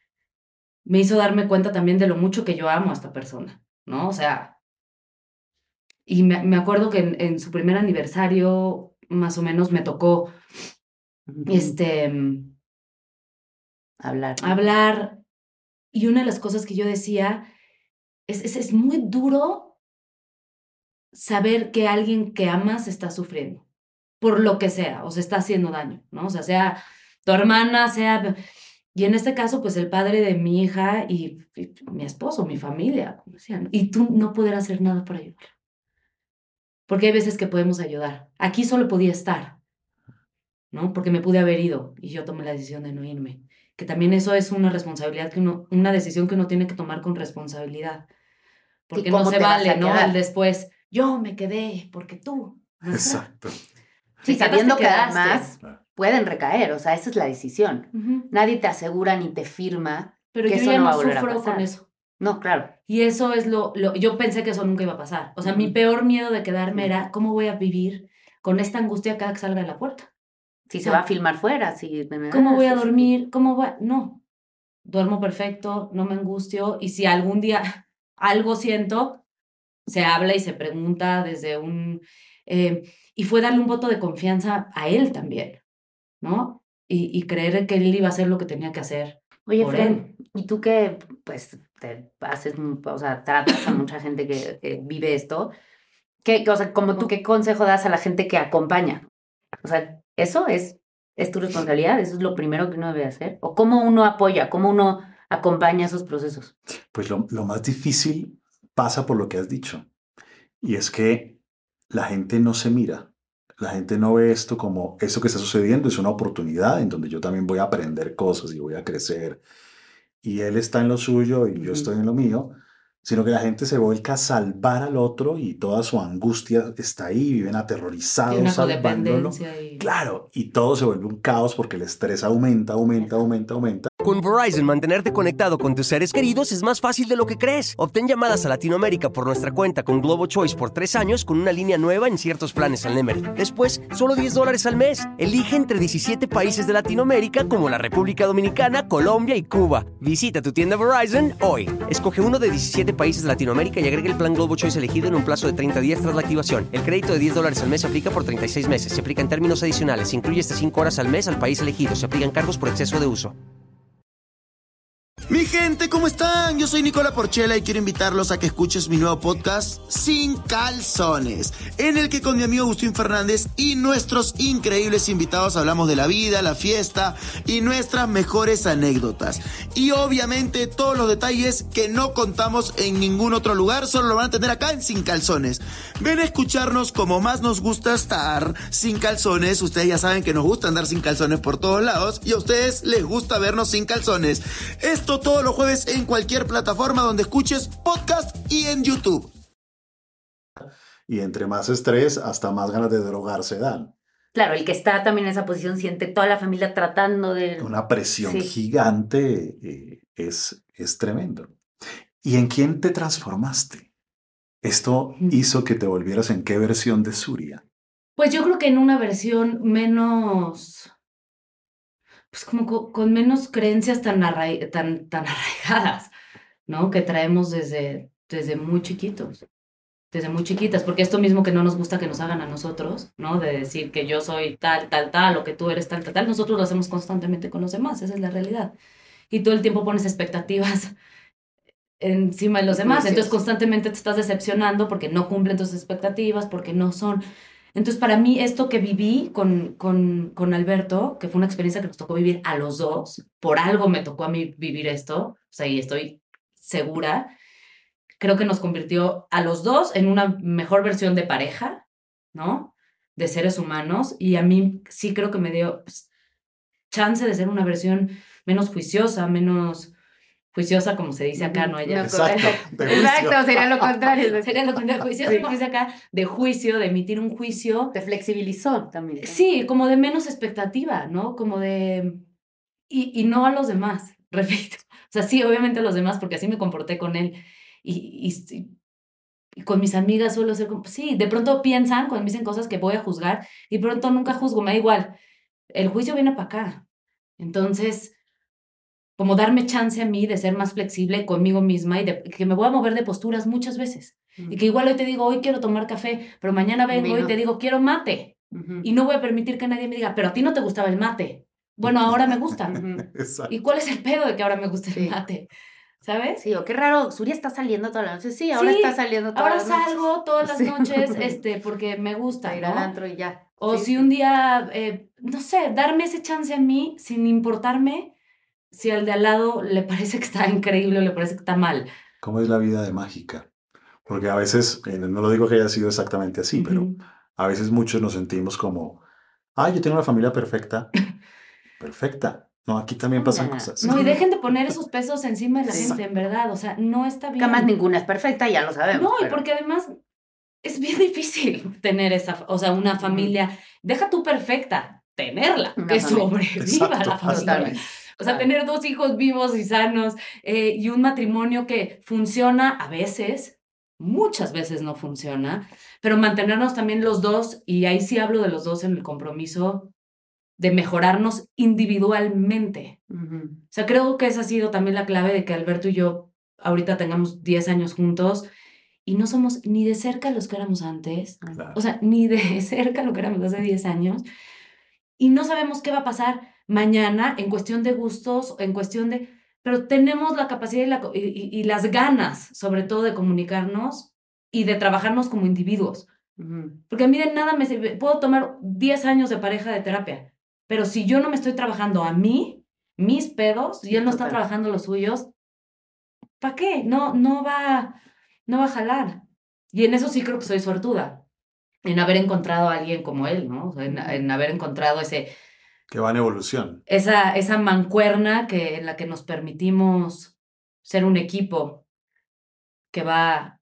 me hizo darme cuenta también de lo mucho que yo amo a esta persona, ¿no? O sea, Y me acuerdo que en su primer aniversario, más o menos, me tocó hablar. Y una de las cosas que yo decía es muy duro saber que alguien que amas está sufriendo, por lo que sea, o se está haciendo daño, ¿no? O sea tu hermana, sea... Y en este caso, pues el padre de mi hija y mi esposo, mi familia, como decían, y tú no poder hacer nada para ayudar. Porque hay veces que podemos ayudar. Aquí solo podía estar, ¿no? Porque me pude haber ido y yo tomé la decisión de no irme. Que también eso es una responsabilidad una decisión que uno tiene que tomar con responsabilidad. Porque no se vale, ¿no? El después, yo me quedé porque tú. Exacto. Sí, sabiendo que además pueden recaer, o sea, esa es la decisión. Nadie te asegura ni te firma pero que yo eso ya no va no a volver a sufro pasar. con eso. No, claro. Y eso es yo pensé que eso nunca iba a pasar. O sea, mi peor miedo de quedarme era, ¿cómo voy a vivir con esta angustia cada que salga de la puerta? Si se va a filmar fuera, ¿Cómo voy a dormir? No. Duermo perfecto, no me angustio. Y si algún día algo siento, se habla y se pregunta desde y fue darle un voto de confianza a él también, ¿no? Y creer que él iba a hacer lo que tenía que hacer. Oye, Fren, ¿y tú que, pues, te haces, o sea, tratas a mucha gente que vive esto? O sea, como tú, ¿qué consejo das a la gente que acompaña? O sea, ¿eso es tu responsabilidad? ¿Eso es lo primero que uno debe hacer? ¿O cómo uno apoya, cómo uno acompaña esos procesos? Pues lo más difícil pasa por lo que has dicho. Y es que la gente no se mira. La gente no ve esto como esto que está sucediendo es una oportunidad en donde yo también voy a aprender cosas y voy a crecer. Y él está en lo suyo y yo estoy en lo mío, sino que la gente se vuelca a salvar al otro y toda su angustia está ahí, viven aterrorizados, una salvándolo. codependencia. Claro, y todo se vuelve un caos porque el estrés aumenta. Con Verizon, mantenerte conectado con tus seres queridos es más fácil de lo que crees. Obtén llamadas a Latinoamérica por nuestra cuenta con Globo Choice por 3 años con una línea nueva en ciertos planes al Nemery. Después, solo $10 al mes. Elige entre 17 países de Latinoamérica como la República Dominicana, Colombia y Cuba. Visita tu tienda Verizon hoy. Escoge uno de 17 países de Latinoamérica y agrega el plan Globo Choice elegido en un plazo de 30 días tras la activación. El crédito de $10 al mes se aplica por 36 meses. Se aplica en términos adicionales. Se incluye hasta 5 horas al mes al país elegido. Se aplican cargos por exceso de uso. Mi gente, ¿cómo están? Yo soy Nicola Porchela y quiero invitarlos a que escuches mi nuevo podcast Sin Calzones, en el que con mi amigo Agustín Fernández y nuestros increíbles invitados hablamos de la vida, la fiesta y nuestras mejores anécdotas. Y obviamente todos los detalles que no contamos en ningún otro lugar, solo lo van a tener acá en Sin Calzones. Ven a escucharnos como más nos gusta estar sin calzones. Ustedes ya saben que nos gusta andar sin calzones por todos lados y a ustedes les gusta vernos sin calzones. Esto todos los jueves en cualquier plataforma donde escuches podcast y en YouTube. Y entre más estrés, hasta más ganas de drogarse dan. Claro, el que está también en esa posición siente toda la familia tratando de... Una presión gigante es tremendo. ¿Y en quién te transformaste? ¿Esto hizo que te volvieras en qué versión de Surya? Pues yo creo que en una versión menos... pues como con menos creencias tan arraigadas, ¿no? Que traemos desde muy chiquitos, desde muy chiquitas, porque esto mismo que no nos gusta que nos hagan a nosotros, ¿no? De decir que yo soy tal, o que tú eres tal, nosotros lo hacemos constantemente con los demás, esa es la realidad. Y todo el tiempo pones expectativas encima de los demás, entonces constantemente te estás decepcionando porque no cumplen tus expectativas, porque no son... Entonces, para mí, esto que viví con Alberto, que fue una experiencia que nos tocó vivir a los dos, por algo me tocó a mí vivir esto, o sea, y estoy segura, creo que nos convirtió a los dos en una mejor versión de pareja, ¿no? De seres humanos, y a mí sí creo que me dio chance de ser una versión menos juiciosa, como se dice acá, ¿no? Ella. Exacto, Exacto, sería lo contrario. Sería lo contrario, juiciosa, como dice acá, de juicio, de emitir un juicio. Te flexibilizó también. Sí, como de menos expectativa, ¿no? Como de... Y no a los demás, repito. O sea, sí, obviamente a los demás, porque así me comporté con él. Y con mis amigas suelo ser como... Sí, de pronto piensan, cuando me dicen cosas que voy a juzgar, y pronto nunca juzgo, me da igual. El juicio viene para acá. Entonces... como darme chance a mí de ser más flexible conmigo misma y de que me voy a mover de posturas muchas veces. Y que igual hoy te digo, hoy quiero tomar café, pero mañana vengo y te digo, quiero mate. Y no voy a permitir que nadie me diga, pero a ti no te gustaba el mate. Bueno, ahora me gusta. ¿Y cuál es el pedo de que ahora me gusta el mate? ¿Sabes? Sí, o qué raro, Surya está saliendo todas las noches. Sí, ahora está saliendo todas las noches. Ahora salgo todas las noches porque me gusta, ir al antro y ya. O si un día, no sé, darme ese chance a mí sin importarme si al de al lado le parece que está increíble o le parece que está mal. ¿Cómo es la vida de mágica? Porque a veces, no lo digo que haya sido exactamente así, pero a veces muchos nos sentimos como, yo tengo una familia perfecta. Perfecta. No, aquí también pasan cosas. No, y dejen de poner esos pesos encima de la gente, en verdad. O sea, no está bien. Que además ninguna es perfecta, ya lo sabemos. No, y porque además es bien difícil tener una familia. Deja tú perfecta, tenerla, que sobreviva la familia. O sea, tener 2 hijos vivos y sanos y un matrimonio que funciona a veces, muchas veces no funciona, pero mantenernos también los dos, y ahí sí hablo de los dos en el compromiso de mejorarnos individualmente. O sea, creo que esa ha sido también la clave de que Alberto y yo ahorita tengamos 10 años juntos y no somos ni de cerca los que éramos antes, Claro. o sea, ni de cerca lo que éramos hace 10 años, y no sabemos qué va a pasar mañana en cuestión de gustos, en cuestión de... Pero tenemos la capacidad y las ganas, sobre todo, de comunicarnos y de trabajarnos como individuos. Porque a mí de nada me sirve. Puedo tomar 10 años de pareja de terapia, pero si yo no me estoy trabajando a mí, mis pedos, y él no está trabajando los suyos, ¿para qué? No va a jalar. Y en eso sí creo que soy suertuda, en haber encontrado a alguien como él, ¿no? O sea, en haber encontrado que va en evolución. Esa mancuerna en la que nos permitimos ser un equipo que va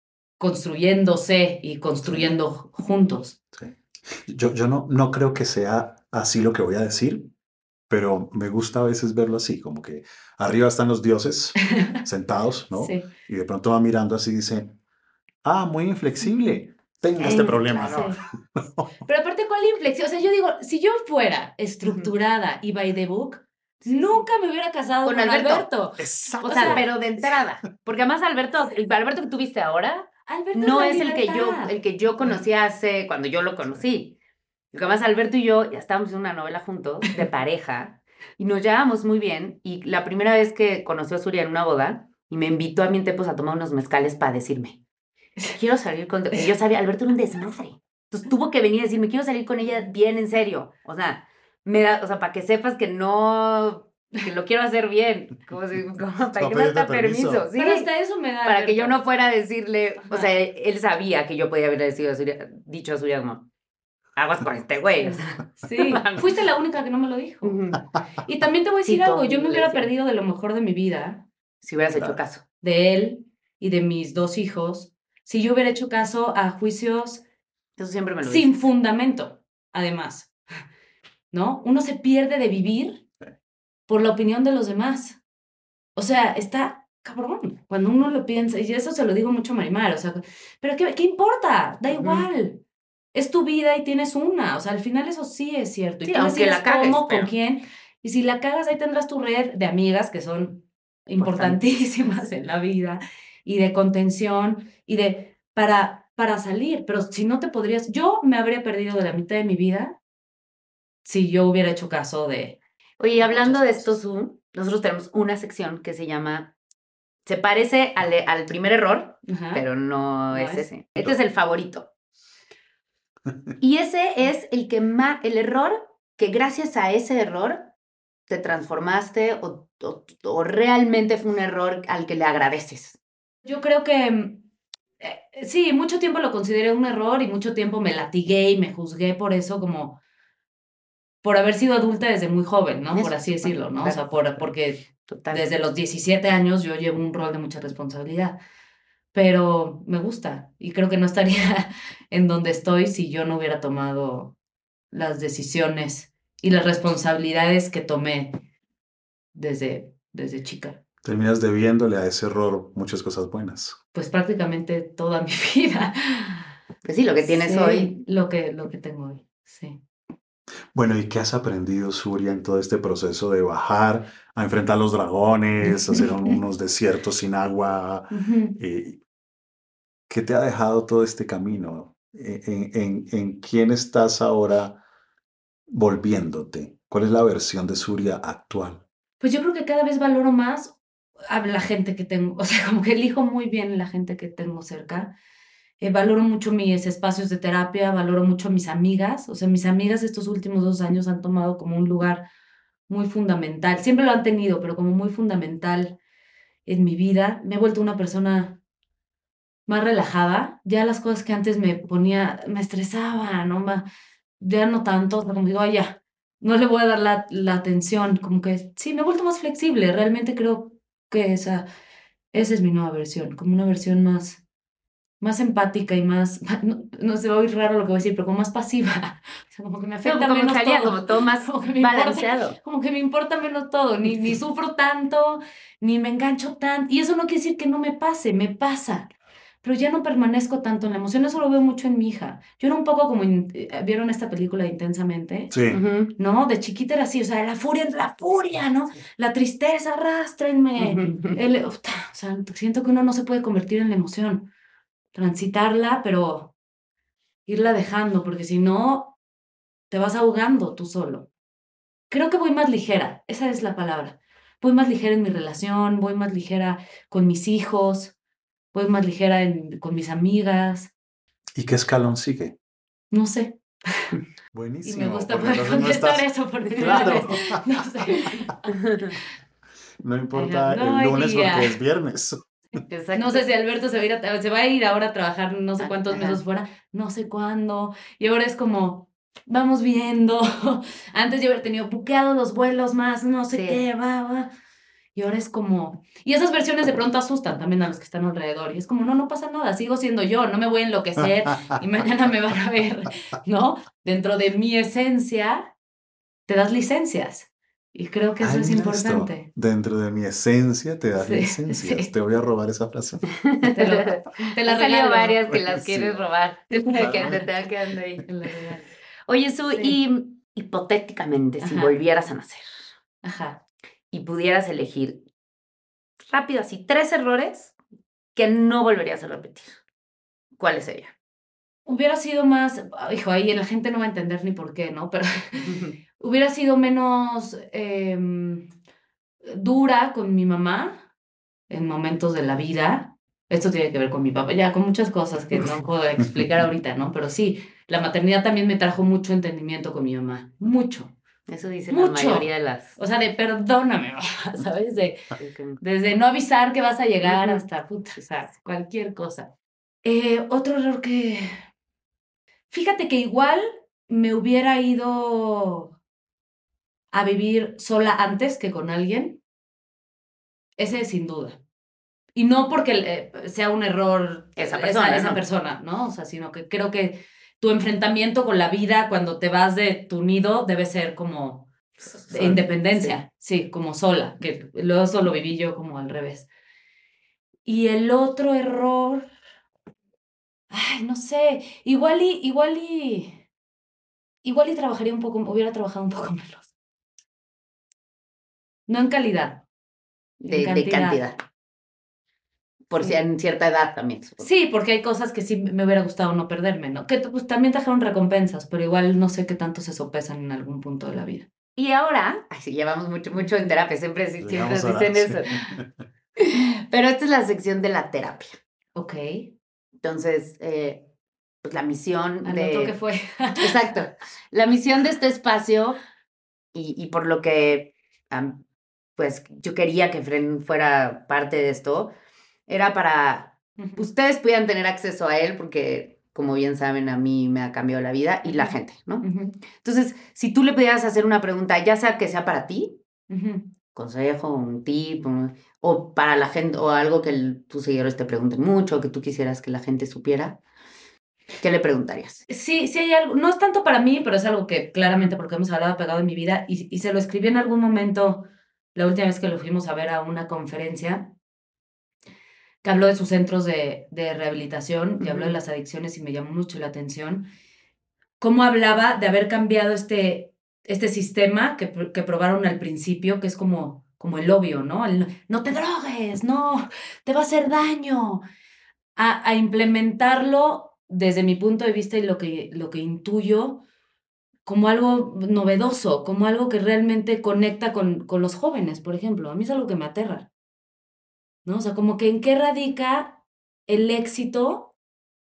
construyéndose y construyendo juntos. Sí. Yo no creo que sea así lo que voy a decir, pero me gusta a veces verlo así, como que arriba están los dioses sentados, ¿no? Sí. Y de pronto va mirando así y dice, muy inflexible, tengo este problema. Claro. ¿No? Pero aparte, ¿cuál inflexión? O sea, yo digo, si yo fuera estructurada y by the book, nunca me hubiera casado con Alberto. Exacto. O sea, pero de entrada. Porque además el Alberto que tuviste ahora no es el que yo conocí cuando yo lo conocí. Porque además Alberto y yo ya estábamos en una novela juntos, de pareja, y nos llevábamos muy bien. Y la primera vez que conoció a Surya en una boda, y me invitó a mi Tepos a tomar unos mezcales para decirme, quiero salir con... Y yo sabía, Alberto era un desmadre. Entonces tuvo que venir a decirme, quiero salir con ella bien en serio. O sea, para que sepas que lo quiero hacer bien. Como para que no está permiso. Sí, pero hasta eso me da. Para que yo no fuera a decirle... Ajá. O sea, él sabía que yo podía haber dicho a Surya como, aguas con este güey. Sí, fuiste la única que no me lo dijo. Y también te voy a decir algo, yo me hubiera perdido de lo mejor de mi vida. Si hubieras hecho caso. De él y de mis 2 hijos. Si yo hubiera hecho caso a juicios... Eso siempre me lo sin fundamento, además. ¿No? Uno se pierde de vivir por la opinión de los demás. O sea, está cabrón cuando uno lo piensa, y eso se lo digo mucho a Marimar, o sea, pero ¿qué importa? Da igual. Es tu vida y tienes una. O sea, al final eso sí es cierto. Sí, y tú aunque la cagues, cómo, con quién. Y si la cagas, ahí tendrás tu red de amigas que son importantísimas en la vida, y de contención, y para salir. Pero si no te podrías... Yo me habría perdido de la mitad de mi vida si yo hubiera hecho caso de... Oye, hablando de esto, nosotros tenemos una sección que se llama... Se parece al primer error, pero no es ese. Este es el favorito. Y ese es el error que gracias a ese error te transformaste o realmente fue un error al que le agradeces. Yo creo que sí, mucho tiempo lo consideré un error y mucho tiempo me latigué y me juzgué por eso, como por haber sido adulta desde muy joven, ¿no? Por así decirlo, ¿no? Claro. O sea, porque desde los 17 años yo llevo un rol de mucha responsabilidad. Pero me gusta y creo que no estaría en donde estoy si yo no hubiera tomado las decisiones y las responsabilidades que tomé desde chica. Terminas debiéndole a ese error muchas cosas buenas. Pues prácticamente toda mi vida. Pues sí, lo que tienes hoy. Lo que tengo hoy, sí. Bueno, ¿y qué has aprendido, Surya, en todo este proceso de bajar a enfrentar los dragones, hacer unos desiertos sin agua? ¿Qué te ha dejado todo este camino? ¿En quién estás ahora volviéndote? ¿Cuál es la versión de Surya actual? Pues yo creo que cada vez valoro más a la gente que tengo, o sea, como que elijo muy bien la gente que tengo cerca. Valoro mucho mis espacios de terapia, valoro mucho a mis amigas, o sea, mis amigas estos últimos 2 años han tomado como un lugar muy fundamental, siempre lo han tenido, pero como muy fundamental en mi vida. Me he vuelto una persona más relajada, ya las cosas que antes me ponía, me estresaba, ¿no? Ya no tanto, o sea, como digo, "Ay, ya, no le voy a dar la atención", como que sí, me he vuelto más flexible, realmente creo que esa es mi nueva versión, como una versión más empática y más, no sé, va a oír raro lo que voy a decir, pero como más pasiva, o sea, como que me afecta como menos Jalía, todo, como todo más como que me balanceado. importa, como que me importa menos todo, ni sufro tanto, ni me engancho tanto, y eso no quiere decir que no me pase, me pasa, pero ya no permanezco tanto en la emoción, eso lo veo mucho en mi hija. Yo era un poco como, ¿vieron esta película de Intensamente? Sí. Ujú. ¿No? De chiquita era así, o sea, la furia es la furia, ¿no? La tristeza, arrástrenme. O sea, siento que uno no se puede convertir en la emoción, transitarla, pero irla dejando, porque si no, te vas ahogando tú solo. Creo que voy más ligera, esa es la palabra. Voy más ligera en mi relación, voy más ligera con mis hijos, voy más ligera con mis amigas, ¿Y qué escalón sigue? no sé. Y Buenísimo. me gusta porque poder entonces no contestar estás- eso por primera Claro. vez. No sé. No importa I have no el lunes idea. porque es viernes. Exacto. No sé si Alberto se va a ir ahora a trabajar no sé cuántos Ajá. meses fuera, no sé cuándo. Y ahora es como, vamos viendo. Antes yo había tenido buqueados los vuelos más, no sé Sí. qué, va. Y ahora es como... Y esas versiones de pronto asustan también a los que están alrededor. Y es como, no pasa nada, sigo siendo yo, no me voy a enloquecer y mañana me van a ver, ¿no? Dentro de mi esencia, te das licencias. Y creo que eso Ay, es mira esto. importante. Dentro de mi esencia te das Sí, licencias. sí. Te voy a robar esa frase. Te la Han salido regalo. varias que las Buenísimo. quieres robar, que Totalmente. te están quedando ahí. Te la regalo. Oye, Su, Sí. y hipotéticamente, si Ajá. volvieras a nacer Ajá. y pudieras elegir rápido así 3 errores que no volverías a repetir, ¿cuáles serían? Hubiera sido más, hijo, ahí la gente no va a entender ni por qué, ¿no? Pero hubiera sido menos dura con mi mamá en momentos de la vida. Esto tiene que ver con mi papá, ya con muchas cosas que no puedo explicar ahorita, ¿no? Pero sí, la maternidad también me trajo mucho entendimiento con mi mamá, mucho. Eso dice Mucho. la mayoría de las... O sea, de perdóname, mamá, ¿sabes? Desde no avisar que vas a llegar Ujú. hasta, puta, o sea, cualquier cosa. Otro error que... Fíjate que igual me hubiera ido a vivir sola antes que con alguien. Ese sin duda. Y no porque sea un error Esa persona, esa ¿no? persona, ¿no? O sea, sino que creo que tu enfrentamiento con la vida cuando te vas de tu nido debe ser como de independencia, sí, como sola, que luego eso lo viví yo como al revés. Y el otro error, ay, no sé, igual y trabajaría un poco, hubiera trabajado un poco menos. No en calidad, De en cantidad. Por si Sí. en cierta edad también. supongo. Sí, porque hay cosas que sí me hubiera gustado no perderme, ¿no? Que pues, también trajeron recompensas, pero igual no sé qué tanto se sopesan en algún punto de la vida. Y ahora, ay, sí, llevamos mucho en terapia, siempre Llegamos a dicen la- eso. Pero esta es la sección de la terapia. Ok, Entonces, pues la misión al de... otro que fue. Exacto. La misión de este espacio y por lo que pues yo quería que Fren fuera parte de esto, era para Ujú. ustedes pudieran tener acceso a él porque, como bien saben, a mí me ha cambiado la vida y la Ujú. gente, ¿no? Ujú, Entonces, si tú le pudieras hacer una pregunta, ya sea que sea para ti, ujú. consejo, un tip, o para la gente, o algo que tus seguidores te pregunten mucho, o que tú quisieras que la gente supiera, ¿qué le preguntarías? Sí, sí hay algo, no es tanto para mí, pero es algo que claramente porque hemos hablado pegado en mi vida y se lo escribí en algún momento la última vez que lo fuimos a ver a una conferencia que habló de sus centros de rehabilitación y habló de Ujú. las adicciones y me llamó mucho la atención. Cómo hablaba de haber cambiado este sistema que probaron al principio, que es como el obvio, ¿no? El no te drogues, no, te va a hacer daño. a implementarlo desde mi punto de vista y lo que intuyo como algo novedoso, como algo que realmente conecta con los jóvenes, por ejemplo. A mí es algo que me aterra, ¿no? O sea, como que en qué radica el éxito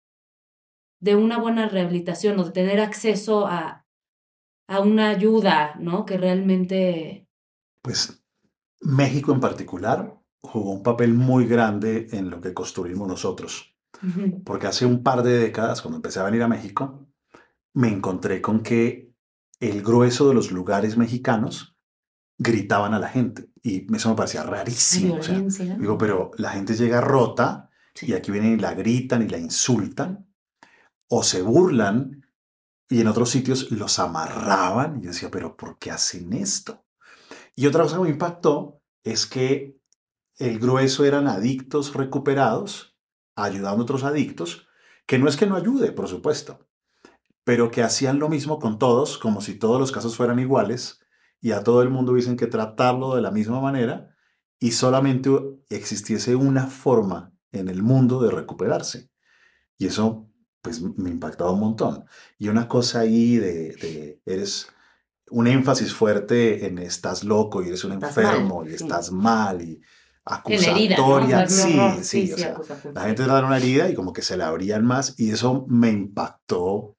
de una buena rehabilitación o de tener acceso a una ayuda, ¿no? Que realmente... Pues México en particular jugó un papel muy grande en lo que construimos nosotros. Ujú. Porque hace un par de décadas, cuando empecé a venir a México, me encontré con que el grueso de los lugares mexicanos gritaban a la gente. Y eso me parecía rarísimo. O sea, Violencia. digo, pero la gente llega rota Sí. y aquí vienen y la gritan y la insultan o se burlan, y en otros sitios los amarraban. Y yo decía, pero ¿por qué hacen esto? Y otra cosa que me impactó es que el grueso eran adictos recuperados, ayudando a otros adictos, que no es que no ayude, por supuesto, pero que hacían lo mismo con todos, como si todos los casos fueran iguales, y a todo el mundo hubiesen que tratarlo de la misma manera, y solamente existiese una forma en el mundo de recuperarse. Y eso, pues, me impactaba un montón. Y una cosa ahí eres un énfasis fuerte en estás loco y eres un Estás enfermo mal, y sí. estás mal y En la herida, ¿no? acusatoria. O sea, qué horror. Sí, o sea, acusación. la gente le da una herida y como que se la abrían más, y eso me impactó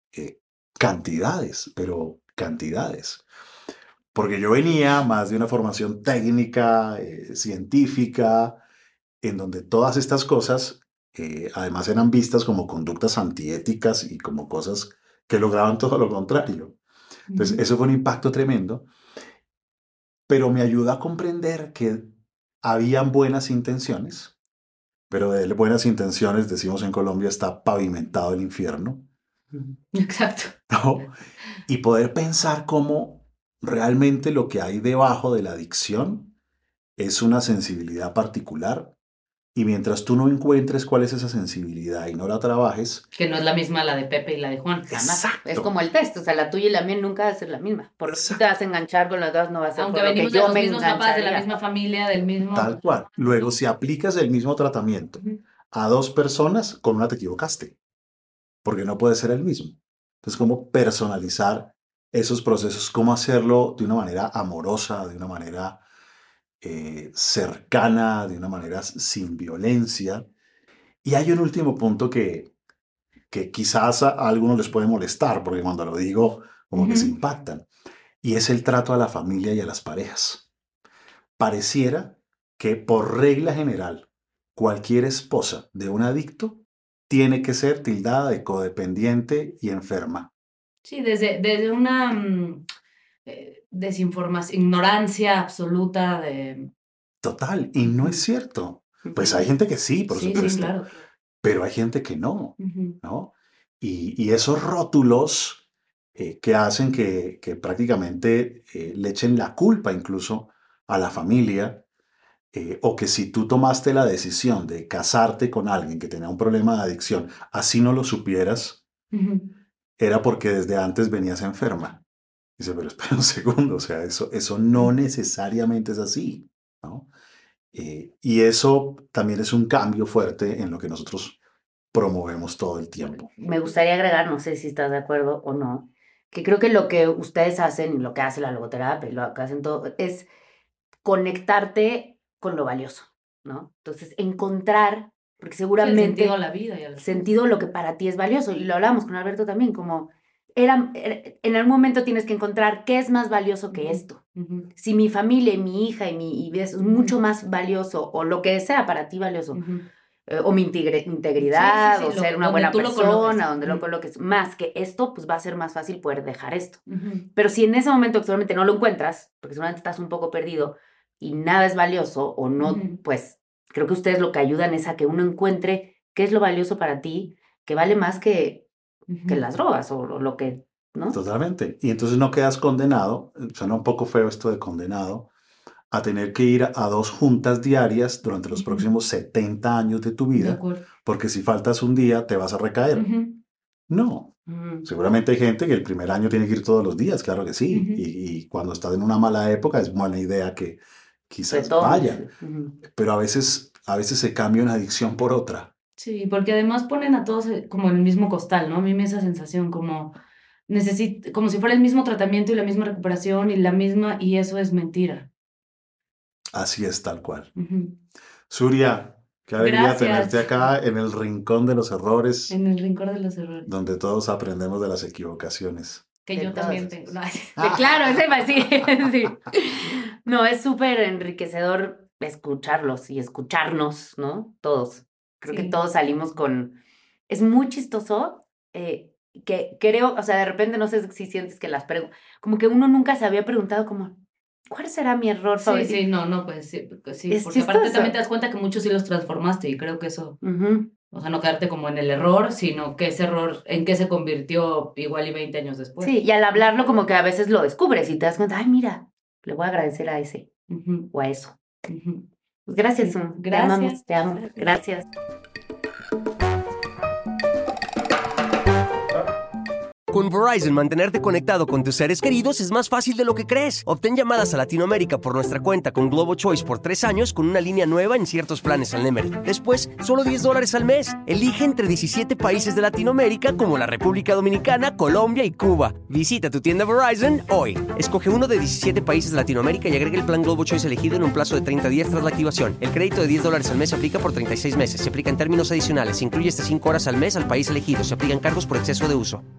cantidades, pero cantidades. Porque yo venía más de una formación técnica, científica, en donde todas estas cosas además eran vistas como conductas antiéticas y como cosas que lograban todo lo contrario. Entonces, Ujú. eso fue un impacto tremendo, pero me ayudó a comprender que habían buenas intenciones, pero de buenas intenciones, decimos en Colombia, está pavimentado el infierno, Exacto. ¿no? Y poder pensar cómo realmente lo que hay debajo de la adicción es una sensibilidad particular, y mientras tú no encuentres cuál es esa sensibilidad y no la trabajes, Que no es la misma la de Pepe y la de Juan. Jamás. exacto. Es como el test, o sea, la tuya y la mía nunca va a ser la misma. Por lo que tú te vas a enganchar con las dos, no va a ser Aunque por lo que venimos de yo los me mismos papás, de la engancharía. misma familia, del mismo... Tal cual. Luego, si aplicas el mismo tratamiento Ujú. a dos personas, con una te equivocaste, porque no puede ser el mismo. Entonces, ¿cómo personalizar esos procesos? ¿Cómo hacerlo de una manera amorosa, de una manera cercana, de una manera sin violencia? Y hay un último punto que quizás a algunos les puede molestar, porque cuando lo digo, como que se Ujú. impactan, y es el trato a la familia y a las parejas. Pareciera que por regla general, cualquier esposa de un adicto tiene que ser tildada de codependiente y enferma. Sí, desde una desinformación, ignorancia absoluta de... Total, y no es cierto. Pues hay gente que sí, por Sí, supuesto, claro. pero hay gente que no, Ujú. ¿no? Y esos rótulos que hacen que prácticamente le echen la culpa incluso a la familia, o que si tú tomaste la decisión de casarte con alguien que tenía un problema de adicción, así no lo supieras, Ujú. era porque desde antes venías enferma. Dice, pero espera un segundo, o sea, eso no necesariamente es así, ¿no? Y eso también es un cambio fuerte en lo que nosotros promovemos todo el tiempo. Me gustaría agregar, no sé si estás de acuerdo o no, que creo que lo que ustedes hacen y lo que hace la logoterapia y lo que hacen todo es conectarte con lo valioso, ¿no? Entonces, encontrar, porque Sí, el seguramente sentido a la vida y a las sentido lo que para ti es valioso. Y lo hablamos con Alberto también, como en algún momento tienes que encontrar qué es más valioso que Ujú. esto. Ujú. Si mi familia y mi hija y es mucho más valioso, o lo que sea para ti valioso, Ujú. o mi integridad, Sí, sí, o sí, ser una donde buena tú lo persona, coloques. donde lo Ujú. coloques, más que esto, pues va a ser más fácil poder dejar esto. Ujú. Pero si en ese momento actualmente no lo encuentras, porque seguramente estás un poco perdido y nada es valioso, o no, Ujú. pues creo que ustedes lo que ayudan es a que uno encuentre qué es lo valioso para ti, que vale más que Ujú. las drogas o lo que, ¿no? Totalmente. Y entonces no quedas condenado, suena un poco feo esto de condenado, a tener que ir a 2 juntas diarias durante los Ujú. próximos 70 años de tu De vida, acuerdo. porque si faltas un día te vas a recaer. Ujú. No. Seguramente hay gente que el primer año tiene que ir todos los días, claro que sí. Ujú. Y cuando estás en una mala época es buena idea que quizás Retomes. vaya. Pero a veces se cambia una adicción por otra. Sí, porque además ponen a todos como en el mismo costal, ¿no? A mí me da esa sensación como como si fuera el mismo tratamiento y la misma recuperación y eso es mentira. Así es, tal cual. Ujú. Surya, qué alegría Gracias. tenerte acá en el Rincón de los Errores, En el rincón de los errores. donde todos aprendemos de las equivocaciones. Que De yo también todas. tengo. No, Claro, ese va así. Sí. No, es súper enriquecedor escucharlos y escucharnos, ¿no? Todos. Creo que Sí. todos salimos con... Es muy chistoso que creo, o sea, de repente no sé si sientes que como que uno nunca se había preguntado como, ¿cuál será mi error Sí, favorito? sí, no, pues sí, Es porque aparte chistoso. también te das cuenta que muchos sí los transformaste y creo que eso, Ujú. o sea, no quedarte como en el error, sino que ese error, en qué se convirtió igual y 20 años después. Sí, y al hablarlo como que a veces lo descubres y te das cuenta, ay, mira, le voy a agradecer a ese Ujú, o a eso. ujú. Pues gracias, Sí, Sun. Te gracias. amamos, te amo. Gracias. Con Verizon, mantenerte conectado con tus seres queridos es más fácil de lo que crees. Obtén llamadas a Latinoamérica por nuestra cuenta con Globo Choice por 3 años con una línea nueva en ciertos planes al Nemery. Después, solo $10 al mes. Elige entre 17 países de Latinoamérica como la República Dominicana, Colombia y Cuba. Visita tu tienda Verizon hoy. Escoge uno de 17 países de Latinoamérica y agrega el plan Globo Choice elegido en un plazo de 30 días tras la activación. El crédito de $10 al mes se aplica por 36 meses. Se aplica en términos adicionales. Se incluye hasta 5 horas al mes al país elegido. Se aplican cargos por exceso de uso.